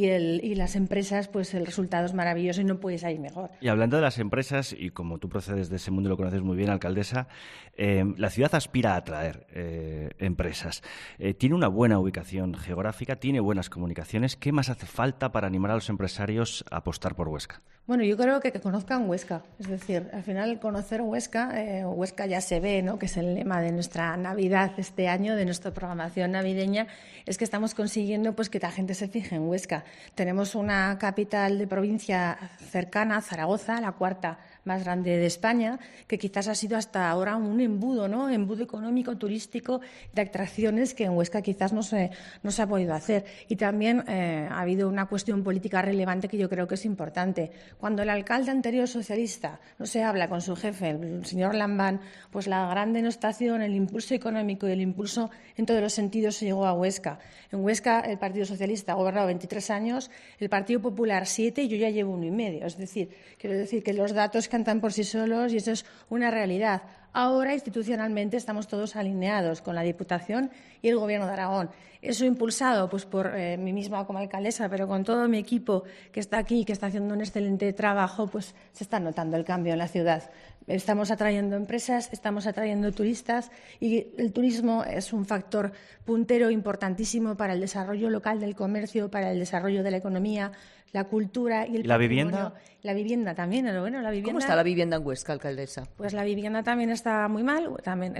y las empresas, pues el resultado es maravilloso y no puede salir mejor. Y hablando de las empresas, y como tú procedes de ese mundo y lo conoces muy bien, alcaldesa, la ciudad aspira a atraer empresas. Tiene una buena ubicación geográfica, tiene buenas comunicaciones. ¿Qué más hace falta para animar a los empresarios a apostar por Huesca? Bueno, yo creo que conozcan Huesca. Es decir, al final conocer Huesca, Huesca ya se ve, ¿no?, que es el lema de nuestra Navidad este año, de nuestra programación navideña, es que estamos consiguiendo pues que la gente se fije en Huesca. Tenemos una capital de provincia cercana, Zaragoza, la cuarta más grande de España, que quizás ha sido hasta ahora un embudo, ¿no?, embudo económico, turístico, de atracciones que en Huesca quizás no se ha podido hacer. Y también ha habido una cuestión política relevante que yo creo que es importante. Cuando el alcalde anterior socialista no se habla con su jefe, el señor Lambán, pues la gran denostación, el impulso económico y el impulso en todos los sentidos se llegó a Huesca. En Huesca el Partido Socialista ha gobernado 23 años, el Partido Popular 7 y yo ya llevo 1 y medio. Es decir, quiero decir que los datos cantan por sí solos y eso es una realidad. Ahora, institucionalmente, estamos todos alineados con la Diputación y el Gobierno de Aragón. Eso impulsado pues por mí misma como alcaldesa, pero con todo mi equipo que está aquí y que está haciendo un excelente trabajo, pues se está notando el cambio en la ciudad. Estamos atrayendo empresas, estamos atrayendo turistas y el turismo es un factor puntero importantísimo para el desarrollo local del comercio, para el desarrollo de la economía, la cultura y el ¿La vivienda? La vivienda también, la vivienda. ¿Cómo está la vivienda en Huesca, alcaldesa? Pues la vivienda también está muy mal, también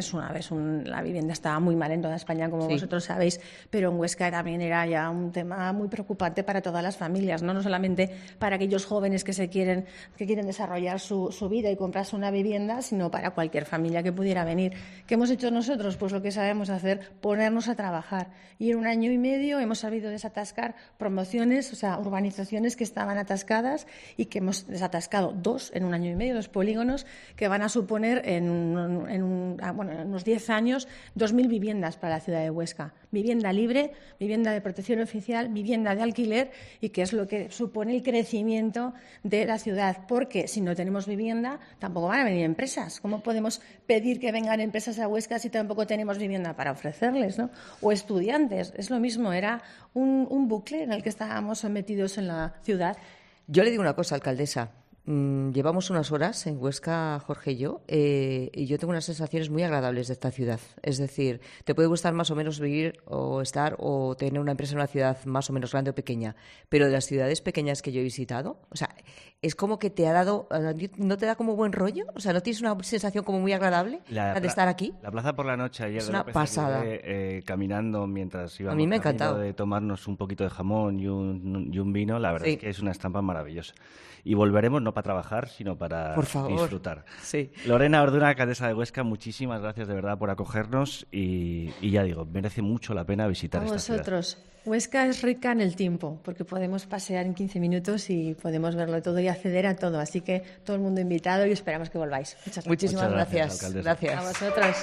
la vivienda está muy mal en toda España, como vosotros sabéis, pero en Huesca también era ya un tema muy preocupante para todas las familias, no solamente para aquellos jóvenes que quieren desarrollar su vida y comprarse una vivienda, sino para cualquier familia que pudiera venir. ¿Qué hemos hecho nosotros? Pues lo que sabemos hacer, ponernos a trabajar. Y en 1 año y medio hemos sabido desatascar promociones, o sea, urbanizaciones que estaban atascadas y que hemos desatascado 2 en 1 año y medio, 2 polígonos que van a suponer en unos 10 años 2.000 viviendas para la ciudad de Huesca. Vivienda libre, vivienda de protección oficial, vivienda de alquiler, y que es lo que supone el crecimiento de la ciudad. Porque si no tenemos vivienda, tampoco van a venir empresas. ¿Cómo podemos pedir que vengan empresas a Huesca si tampoco tenemos vivienda para ofrecerles, ¿no? O estudiantes, es lo mismo, era un bucle en el que estábamos sometidos en la ciudad. Yo le digo una cosa, alcaldesa. Llevamos unas horas en Huesca, Jorge y yo tengo unas sensaciones muy agradables de esta ciudad. Es decir, te puede gustar más o menos vivir o estar o tener una empresa en una ciudad más o menos grande o pequeña, pero de las ciudades pequeñas que yo he visitado, o sea, es como que te ha dado, ¿no te da como buen rollo? O sea, ¿no tienes una sensación como muy agradable de estar aquí? La plaza por la noche ayer es una pasada. Caminando mientras íbamos, a mí me ha encantado de tomarnos un poquito de jamón y un vino, la verdad es que es una estampa maravillosa. Y volveremos no para trabajar, sino para disfrutar. Sí. Lorena Orduna, alcaldesa de Huesca, muchísimas gracias de verdad por acogernos y ya digo, merece mucho la pena visitar esta ciudad. A vosotros. Huesca es rica en el tiempo, porque podemos pasear en 15 minutos y podemos verlo todo y acceder a todo. Así que todo el mundo invitado y esperamos que volváis. Muchas gracias. Muchísimas gracias. Gracias. A vosotros.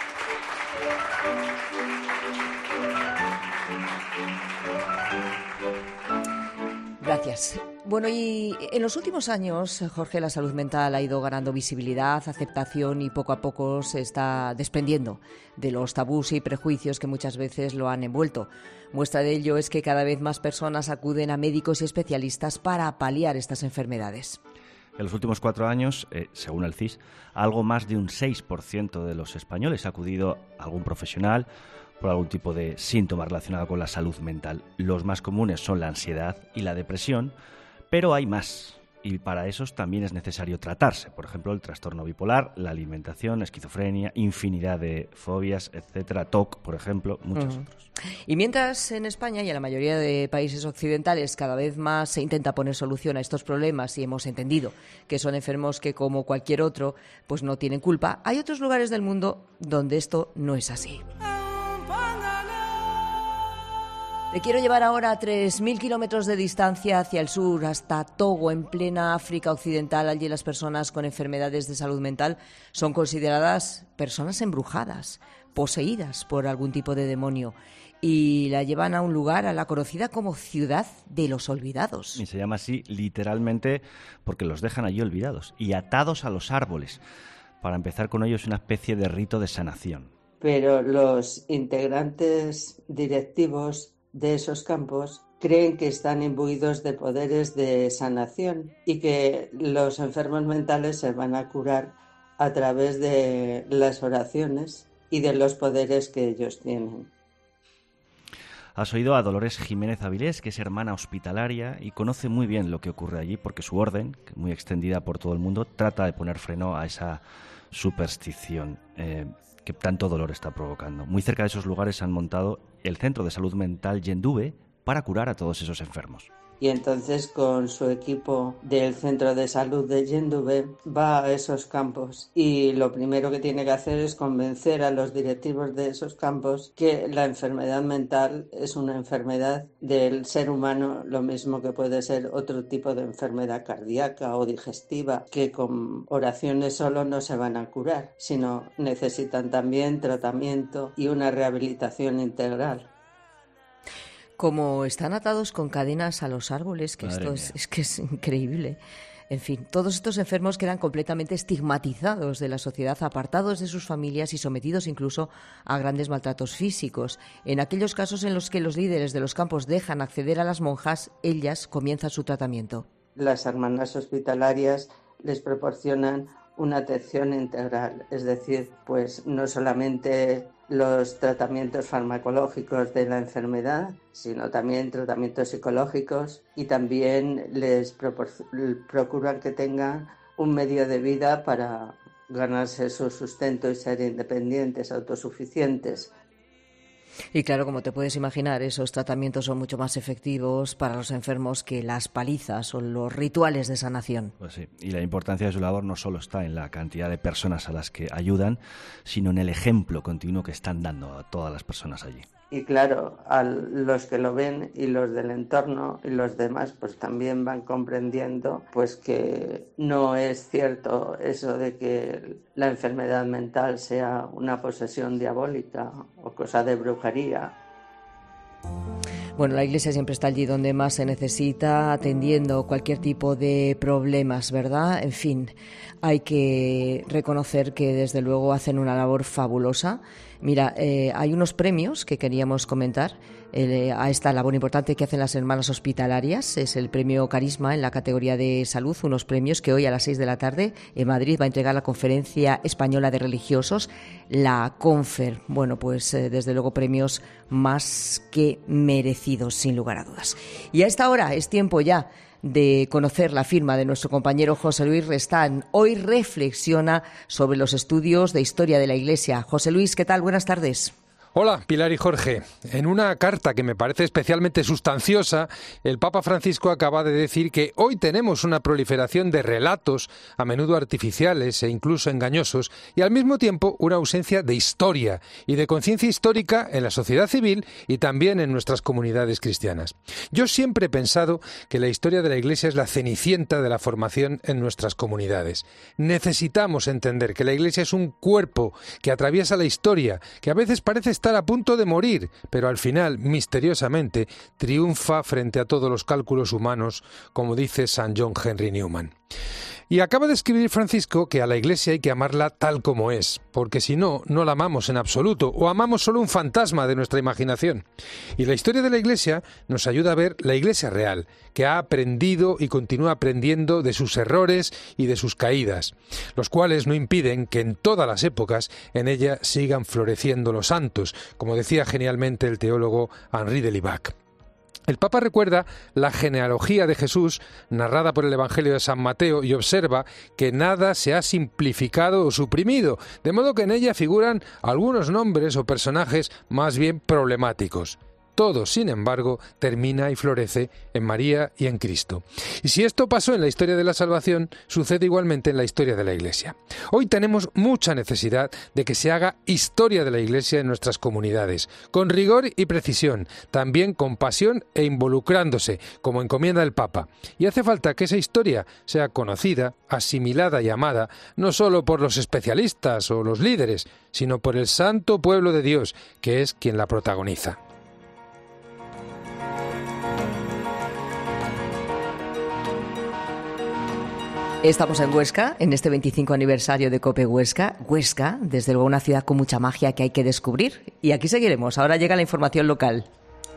Gracias. Bueno, y en los últimos años, Jorge, la salud mental ha ido ganando visibilidad, aceptación y poco a poco se está desprendiendo de los tabús y prejuicios que muchas veces lo han envuelto. Muestra de ello es que cada vez más personas acuden a médicos y especialistas para paliar estas enfermedades. En los últimos 4 años, según el CIS, algo más de un 6% de los españoles ha acudido a algún profesional por algún tipo de síntoma relacionado con la salud mental. Los más comunes son la ansiedad y la depresión, pero hay más, y para esos también es necesario tratarse. Por ejemplo, el trastorno bipolar, la alimentación, esquizofrenia, infinidad de fobias, etcétera, TOC, por ejemplo, muchos otros. Y mientras en España y en la mayoría de países occidentales cada vez más se intenta poner solución a estos problemas y hemos entendido que son enfermos que, como cualquier otro, pues no tienen culpa, hay otros lugares del mundo donde esto no es así. Te quiero llevar ahora a 3.000 kilómetros de distancia hacia el sur, hasta Togo, en plena África Occidental. Allí las personas con enfermedades de salud mental son consideradas personas embrujadas, poseídas por algún tipo de demonio, y la llevan a un lugar, a la conocida como Ciudad de los Olvidados. Y se llama así literalmente porque los dejan allí olvidados y atados a los árboles. Para empezar con ellos, una especie de rito de sanación. Pero los integrantes directivos de esos campos creen que están imbuidos de poderes de sanación y que los enfermos mentales se van a curar a través de las oraciones y de los poderes que ellos tienen. Has oído a Dolores Jiménez Avilés, que es hermana hospitalaria y conoce muy bien lo que ocurre allí porque su orden, muy extendida por todo el mundo, trata de poner freno a esa superstición que tanto dolor está provocando. Muy cerca de esos lugares han montado el Centro de Salud Mental Yendube para curar a todos esos enfermos. Y entonces con su equipo del Centro de Salud de Yendube va a esos campos y lo primero que tiene que hacer es convencer a los directivos de esos campos que la enfermedad mental es una enfermedad del ser humano, lo mismo que puede ser otro tipo de enfermedad cardíaca o digestiva, que con oraciones solo no se van a curar, sino necesitan también tratamiento y una rehabilitación integral. Como están atados con cadenas a los árboles, que esto es que es increíble. En fin, todos estos enfermos quedan completamente estigmatizados de la sociedad, apartados de sus familias y sometidos incluso a grandes maltratos físicos. En aquellos casos en los que los líderes de los campos dejan acceder a las monjas, ellas comienzan su tratamiento. Las hermanas hospitalarias les proporcionan una atención integral, es decir, pues no solamente los tratamientos farmacológicos de la enfermedad, sino también tratamientos psicológicos y también les procuran que tengan un medio de vida para ganarse su sustento y ser independientes, autosuficientes. Y claro, como te puedes imaginar, esos tratamientos son mucho más efectivos para los enfermos que las palizas o los rituales de sanación. Pues sí, y la importancia de su labor no solo está en la cantidad de personas a las que ayudan, sino en el ejemplo continuo que están dando a todas las personas allí. Y claro, a los que lo ven y los del entorno y los demás pues también van comprendiendo pues que no es cierto eso de que la enfermedad mental sea una posesión diabólica o cosa de brujería. Bueno, la Iglesia siempre está allí donde más se necesita, atendiendo cualquier tipo de problemas, ¿verdad? En fin, hay que reconocer que desde luego hacen una labor fabulosa. Mira, hay unos premios que queríamos comentar a esta labor importante que hacen las hermanas hospitalarias. Es el premio Carisma en la categoría de salud, unos premios que hoy a las 6 de la tarde en Madrid va a entregar la Conferencia Española de Religiosos, la CONFER. Bueno, pues desde luego premios más que merecidos, sin lugar a dudas. Y a esta hora es tiempo ya de conocer la firma de nuestro compañero José Luis Restán. Hoy reflexiona sobre los estudios de historia de la Iglesia. José Luis, ¿qué tal? Buenas tardes. Hola, Pilar y Jorge. En una carta que me parece especialmente sustanciosa, el Papa Francisco acaba de decir que hoy tenemos una proliferación de relatos, a menudo artificiales e incluso engañosos, y al mismo tiempo una ausencia de historia y de conciencia histórica en la sociedad civil y también en nuestras comunidades cristianas. Yo siempre he pensado que la historia de la Iglesia es la cenicienta de la formación en nuestras comunidades. Necesitamos entender que la Iglesia es un cuerpo que atraviesa la historia, que a veces parece estar a punto de morir, pero al final, misteriosamente, triunfa frente a todos los cálculos humanos, como dice San John Henry Newman. Y acaba de escribir Francisco que a la Iglesia hay que amarla tal como es, porque si no, no la amamos en absoluto, o amamos solo un fantasma de nuestra imaginación. Y la historia de la Iglesia nos ayuda a ver la Iglesia real, que ha aprendido y continúa aprendiendo de sus errores y de sus caídas, los cuales no impiden que en todas las épocas en ella sigan floreciendo los santos, como decía genialmente el teólogo Henri de Libac. El Papa recuerda la genealogía de Jesús narrada por el Evangelio de San Mateo y observa que nada se ha simplificado o suprimido, de modo que en ella figuran algunos nombres o personajes más bien problemáticos. Todo, sin embargo, termina y florece en María y en Cristo. Y si esto pasó en la historia de la salvación, sucede igualmente en la historia de la Iglesia. Hoy tenemos mucha necesidad de que se haga historia de la Iglesia en nuestras comunidades, con rigor y precisión, también con pasión e involucrándose, como encomienda el Papa. Y hace falta que esa historia sea conocida, asimilada y amada, no solo por los especialistas o los líderes, sino por el santo pueblo de Dios, que es quien la protagoniza. Estamos en Huesca, en este 25 aniversario de COPE Huesca. Huesca, desde luego una ciudad con mucha magia que hay que descubrir. Y aquí seguiremos. Ahora llega la información local.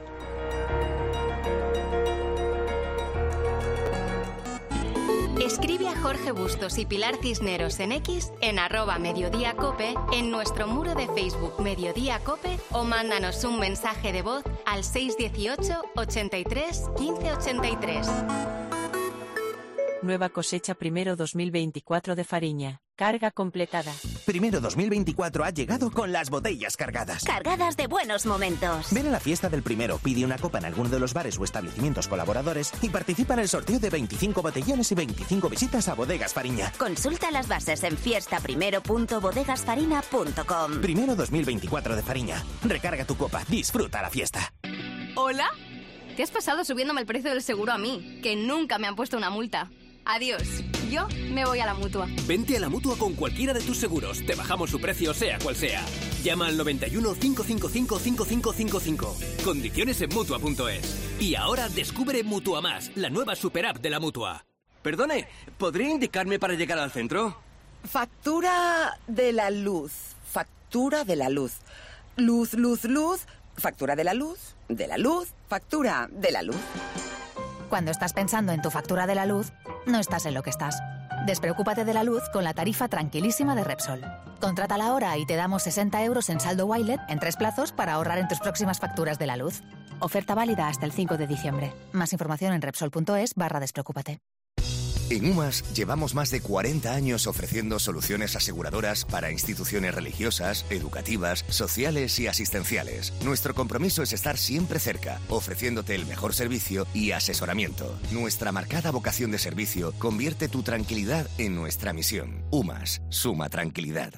Escribe a Jorge Bustos y Pilar Cisneros en X, en @mediodíacope, en nuestro muro de Facebook Mediodía Cope o mándanos un mensaje de voz al 618 83 15 83. Nueva cosecha primero 2024 de Fariña. Carga completada. Primero 2024 ha llegado con las botellas cargadas. Cargadas de buenos momentos. Ven a la fiesta del primero, pide una copa en alguno de los bares o establecimientos colaboradores y participa en el sorteo de 25 botellones y 25 visitas a Bodegas Fariña. Consulta las bases en fiestaprimero.bodegasfarina.com. Primero 2024 de Fariña. Recarga tu copa, disfruta la fiesta. ¿Hola? ¿Qué has pasado subiéndome el precio del seguro a mí? Que nunca me han puesto una multa. Adiós. Yo me voy a la Mutua. Vente a la Mutua con cualquiera de tus seguros. Te bajamos su precio, sea cual sea. Llama al 91 555 5555. Condiciones en Mutua.es. Y ahora descubre Mutua Más, la nueva super app de la Mutua. Perdone, ¿podría indicarme para llegar al centro? Factura de la luz. Factura de la luz. Luz, luz, luz. Factura de la luz. De la luz. Factura de la luz. Cuando estás pensando en tu factura de la luz, no estás en lo que estás. Despreocúpate de la luz con la tarifa tranquilísima de Repsol. Contrátala ahora y te damos 60 euros en saldo Wilet en 3 plazos para ahorrar en tus próximas facturas de la luz. Oferta válida hasta el 5 de diciembre. Más información en Repsol.es/despreocúpate. En UMAS llevamos más de 40 años ofreciendo soluciones aseguradoras para instituciones religiosas, educativas, sociales y asistenciales. Nuestro compromiso es estar siempre cerca, ofreciéndote el mejor servicio y asesoramiento. Nuestra marcada vocación de servicio convierte tu tranquilidad en nuestra misión. UMAS, suma tranquilidad.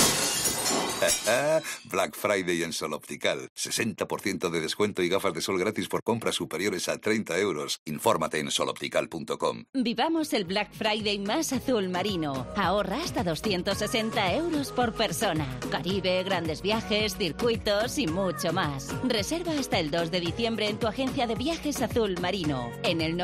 Black Friday en Sol Optical. 60% de descuento y gafas de sol gratis por compras superiores a 30 euros. Infórmate en soloptical.com. Vivamos el Black Friday más azul marino. Ahorra hasta 260 euros por persona. Caribe, grandes viajes, circuitos y mucho más. Reserva hasta el 2 de diciembre en tu agencia de viajes Azul Marino. En el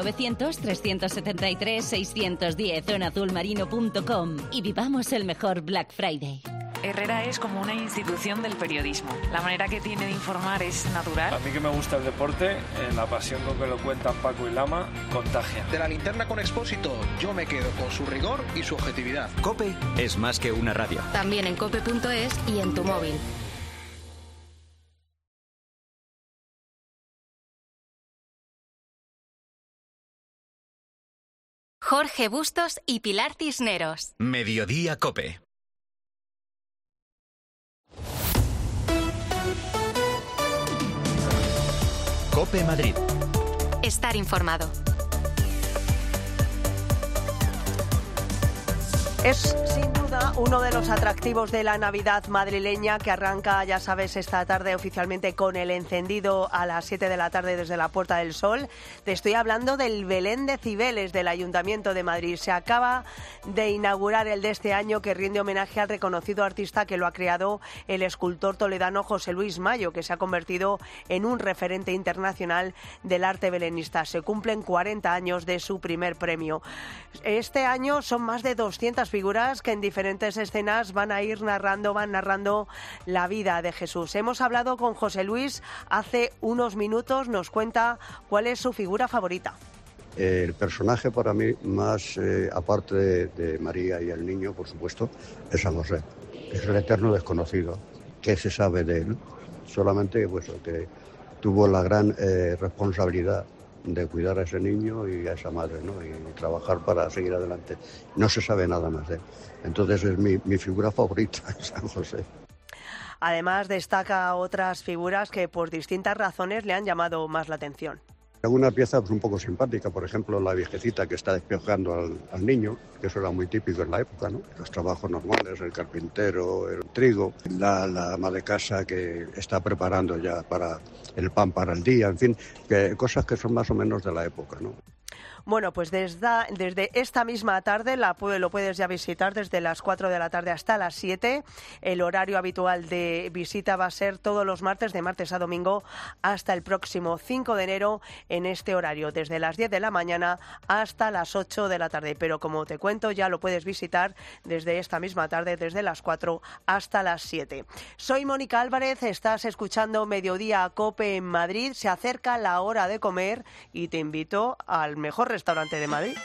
900-373-610 o en azulmarino.com. Y vivamos el mejor Black Friday. Herrera es como una institución del periodismo. La manera que tiene de informar es natural. A mí que me gusta el deporte, la pasión con que lo cuentan Paco y Lama, contagia. De la linterna con Expósito, yo me quedo con su rigor y su objetividad. COPE es más que una radio. También en cope.es y en tu móvil. Jorge Bustos y Pilar Cisneros. Mediodía COPE. COPE Madrid. Estar informado. Es sin duda uno de los atractivos de la Navidad madrileña, que arranca, ya sabes, esta tarde oficialmente con el encendido a las 7 de la tarde desde la Puerta del Sol. Te estoy hablando del Belén de Cibeles del Ayuntamiento de Madrid. Se acaba de inaugurar el de este año, que rinde homenaje al reconocido artista que lo ha creado, el escultor toledano José Luis Mayo, que se ha convertido en un referente internacional del arte belenista. Se cumplen 40 años de su primer premio. Este año son más de 200 figuras que en diferentes escenas van narrando la vida de Jesús. Hemos hablado con José Luis hace unos minutos, nos cuenta cuál es su figura favorita. El personaje para mí más, aparte de María y el niño, por supuesto, es San José. Es el eterno desconocido. ¿Qué se sabe de él? Solamente pues, que tuvo la gran responsabilidad de cuidar a ese niño y a esa madre, ¿no? Y trabajar para seguir adelante. No se sabe nada más de él. Entonces es mi figura favorita, San José. Además destaca otras figuras que por distintas razones le han llamado más la atención. Alguna pieza pues, un poco simpática, por ejemplo, la viejecita que está despojando al niño, que eso era muy típico en la época, ¿no? Los trabajos normales, el carpintero, el trigo, la ama de casa que está preparando ya para el pan para el día, en fin, cosas que son más o menos de la época, ¿no? Bueno, pues desde esta misma tarde lo puedes ya visitar desde las 4 de la tarde hasta las 7. El horario habitual de visita va a ser todos los martes, de martes a domingo, hasta el próximo 5 de enero en este horario, desde las 10 de la mañana hasta las 8 de la tarde. Pero como te cuento, ya lo puedes visitar desde esta misma tarde, desde las 4 hasta las 7. Soy Mónica Álvarez, estás escuchando Mediodía COPE en Madrid. Se acerca la hora de comer y te invito al mejor restaurante de Madrid.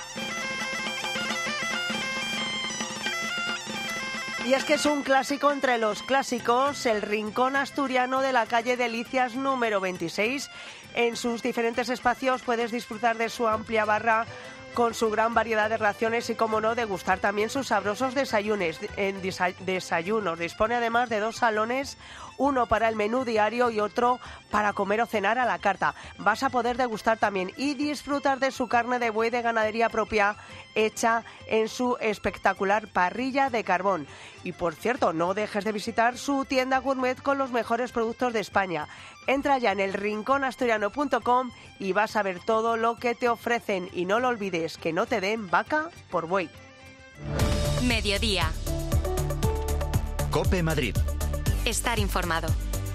Y es que es un clásico entre los clásicos, el Rincón Asturiano de la calle Delicias número 26. En sus diferentes espacios puedes disfrutar de su amplia barra con su gran variedad de raciones y, como no, degustar también sus sabrosos desayunos. Dispone además de 2 salones, uno para el menú diario y otro para comer o cenar a la carta. Vas a poder degustar también y disfrutar de su carne de buey de ganadería propia, hecha en su espectacular parrilla de carbón. Y por cierto, no dejes de visitar su tienda gourmet con los mejores productos de España. Entra ya en el rinconasturiano.com y vas a ver todo lo que te ofrecen. Y no lo olvides, que no te den vaca por buey. Mediodía. COPE Madrid. Estar informado.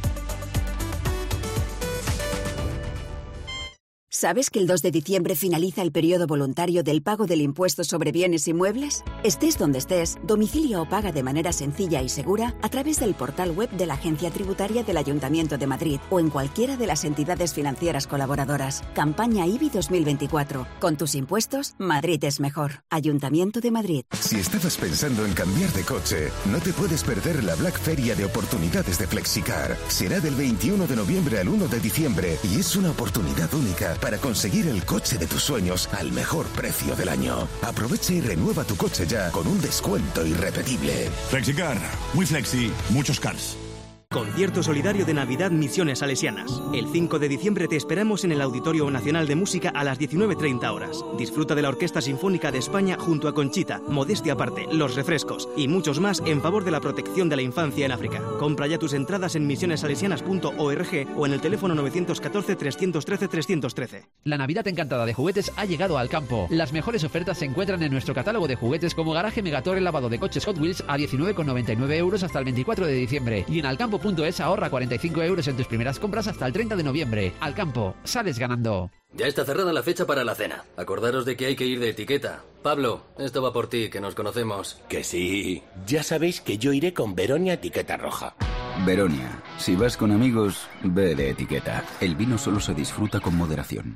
¿Sabes que el 2 de diciembre finaliza el periodo voluntario del pago del impuesto sobre bienes inmuebles? Estés donde estés, domicilia o paga de manera sencilla y segura a través del portal web de la Agencia Tributaria del Ayuntamiento de Madrid o en cualquiera de las entidades financieras colaboradoras. Campaña IBI 2024. Con tus impuestos, Madrid es mejor. Ayuntamiento de Madrid. Si estabas pensando en cambiar de coche, no te puedes perder la Black Feria de oportunidades de Flexicar. Será del 21 de noviembre al 1 de diciembre y es una oportunidad única para para conseguir el coche de tus sueños al mejor precio del año. Aprovecha y renueva tu coche ya con un descuento irrepetible. Flexicar, muy flexi, muchos cars. Concierto solidario de Navidad Misiones Salesianas. El 5 de diciembre te esperamos en el Auditorio Nacional de Música a las 19:30 horas. Disfruta de la Orquesta Sinfónica de España junto a Conchita, Modestia Aparte, Los Refrescos y muchos más en favor de la protección de la infancia en África. Compra ya tus entradas en misionessalesianas.org o en el teléfono 914-313-313. La Navidad encantada de juguetes ha llegado al campo. Las mejores ofertas se encuentran en nuestro catálogo de juguetes, como garaje Megator lavado de coches Hot Wheels a 19,99 euros hasta el 24 de diciembre. Y en Alcampo.es ahorra 45 euros en tus primeras compras hasta el 30 de noviembre. Alcampo, sales ganando. Ya está cerrada la fecha para la cena. Acordaros de que hay que ir de etiqueta. Pablo, esto va por ti, que nos conocemos. Que sí. Ya sabéis que yo iré con Veronia etiqueta roja. Veronia, si vas con amigos, ve de etiqueta. El vino solo se disfruta con moderación.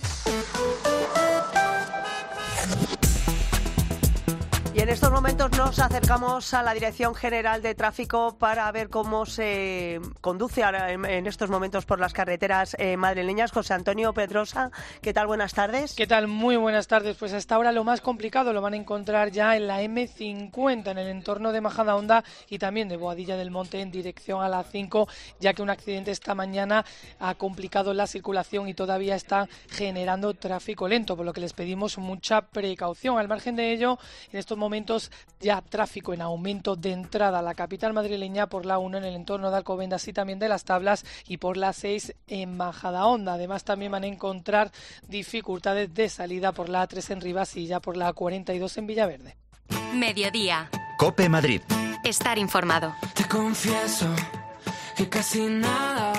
Y en estos momentos nos acercamos a la Dirección General de Tráfico para ver cómo se conduce ahora en estos momentos por las carreteras madrileñas. José Antonio Pedrosa, ¿qué tal? Buenas tardes. ¿Qué tal? Muy buenas tardes. Pues hasta ahora lo más complicado lo van a encontrar ya en la M50, en el entorno de Majadahonda y también de Boadilla del Monte en dirección a la 5, ya que un accidente esta mañana ha complicado la circulación y todavía está generando tráfico lento, por lo que les pedimos mucha precaución. Al margen de ello, en estos momentos ya tráfico en aumento de entrada a la capital madrileña por la 1 en el entorno de Alcobendas y también de Las Tablas, y por la 6 en Majadahonda. Además también van a encontrar dificultades de salida por la A3 en Rivas y ya por la A42 en Villaverde. Mediodía. COPE Madrid. Estar informado. Te confieso que casi nada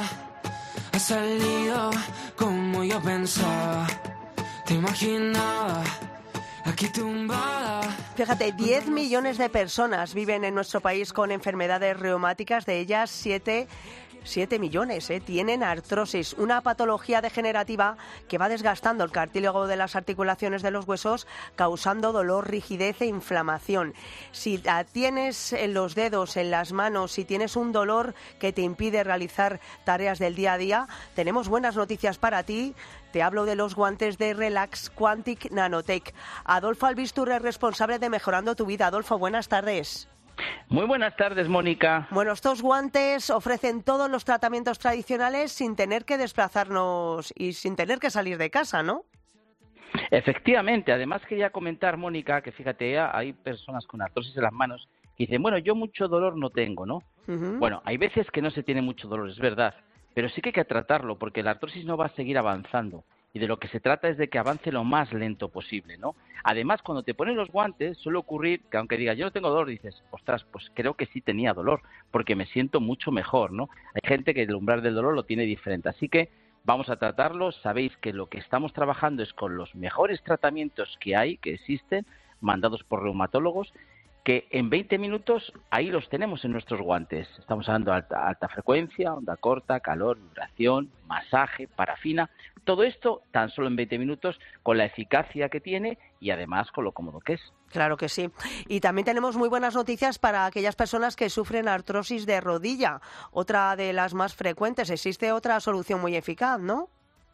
ha salido como yo pensaba. Te imaginaba aquí tumbada. Fíjate, 10 millones de personas viven en nuestro país con enfermedades reumáticas, de ellas 7 millones tienen artrosis, una patología degenerativa que va desgastando el cartílago de las articulaciones de los huesos, causando dolor, rigidez e inflamación. Si la tienes en los dedos, en las manos, si tienes un dolor que te impide realizar tareas del día a día, tenemos buenas noticias para ti. Te hablo de los guantes de Relax Quantic Nanotech. Adolfo Albistur es responsable de Mejorando tu Vida. Adolfo, buenas tardes. Muy buenas tardes, Mónica. Bueno, estos guantes ofrecen todos los tratamientos tradicionales sin tener que desplazarnos y sin tener que salir de casa, ¿no? Efectivamente. Además quería comentar, Mónica, que fíjate, hay personas con artrosis en las manos que dicen, bueno, yo mucho dolor no tengo, ¿no? Bueno, hay veces que no se tiene mucho dolor, es verdad, pero sí que hay que tratarlo porque la artrosis no va a seguir avanzando. Y de lo que se trata es de que avance lo más lento posible, ¿no? Además, cuando te pones los guantes, suele ocurrir que aunque digas, yo no tengo dolor, dices, ostras, pues creo que sí tenía dolor, porque me siento mucho mejor, ¿no? Hay gente que el umbral del dolor lo tiene diferente, así que vamos a tratarlo. Sabéis que lo que estamos trabajando es con los mejores tratamientos que hay, que existen, mandados por reumatólogos, que en 20 minutos ahí los tenemos en nuestros guantes. Estamos hablando de alta frecuencia, onda corta, calor, vibración, masaje, parafina. Todo esto tan solo en 20 minutos, con la eficacia que tiene y además con lo cómodo que es. Claro que sí. Y también tenemos muy buenas noticias para aquellas personas que sufren artrosis de rodilla, otra de las más frecuentes. Existe otra solución muy eficaz, ¿no?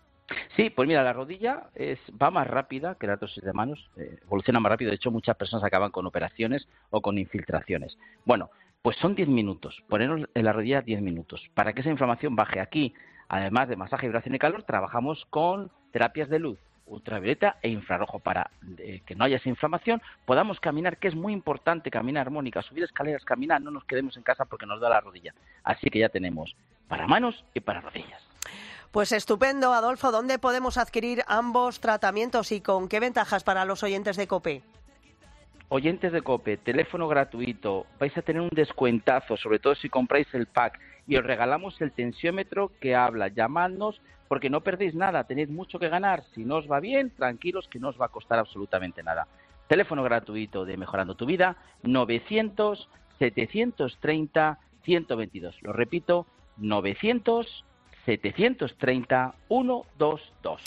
Sí, pues mira, la rodilla va más rápida que la artrosis de manos, evoluciona más rápido. De hecho, muchas personas acaban con operaciones o con infiltraciones. Bueno, pues son 10 minutos, ponernos en la rodilla 10 minutos, para que esa inflamación baje. Aquí, además de masaje, vibración y calor, trabajamos con terapias de luz, ultravioleta e infrarrojo, para que no haya esa inflamación, podamos caminar, que es muy importante caminar, Mónica, subir escaleras, caminar, no nos quedemos en casa porque nos da la rodilla. Así que ya tenemos para manos y para rodillas. Pues estupendo, Adolfo. ¿Dónde podemos adquirir ambos tratamientos y con qué ventajas para los oyentes de COPE? Oyentes de COPE, teléfono gratuito, vais a tener un descuentazo, sobre todo si compráis el pack, y os regalamos el tensiómetro que habla. Llamadnos porque no perdéis nada, tenéis mucho que ganar. Si no os va bien, tranquilos que no os va a costar absolutamente nada. Teléfono gratuito de Mejorando tu Vida, 900 730 122. Lo repito, 900 900-730-122.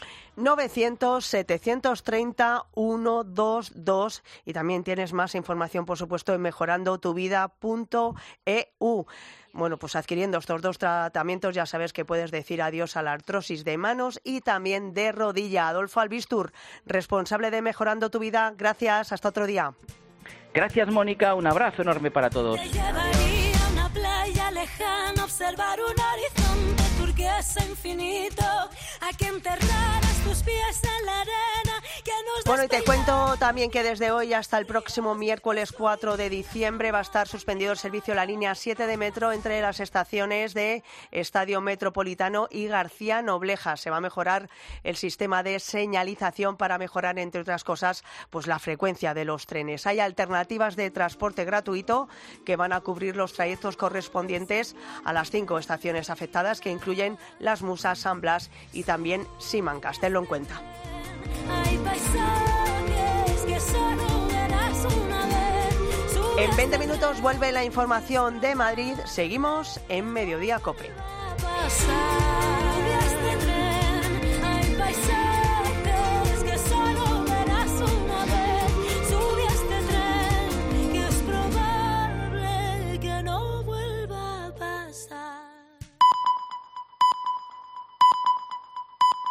900-730-122 y también tienes más información, por supuesto, en mejorandotuvida.eu. Bueno, pues adquiriendo estos 2 tratamientos ya sabes que puedes decir adiós a la artrosis de manos y también de rodilla. Adolfo Albistur, responsable de Mejorando tu Vida, gracias, hasta otro día. Gracias, Mónica, un abrazo enorme para todos. Te llevaría a una playa lejana, observar un horizonte turquesa infinito, a que enterraras tus pies en la arena. Bueno, y te cuento también que desde hoy hasta el próximo miércoles 4 de diciembre va a estar suspendido el servicio de la línea 7 de metro entre las estaciones de Estadio Metropolitano y García Nobleja. Se va a mejorar el sistema de señalización para mejorar, entre otras cosas, pues la frecuencia de los trenes. Hay alternativas de transporte gratuito que van a cubrir los trayectos correspondientes a las 5 estaciones afectadas, que incluyen Las Musas, San Blas y también Simancas. Tenlo en cuenta. En 20 minutos vuelve la información de Madrid. Seguimos en Mediodía COPE.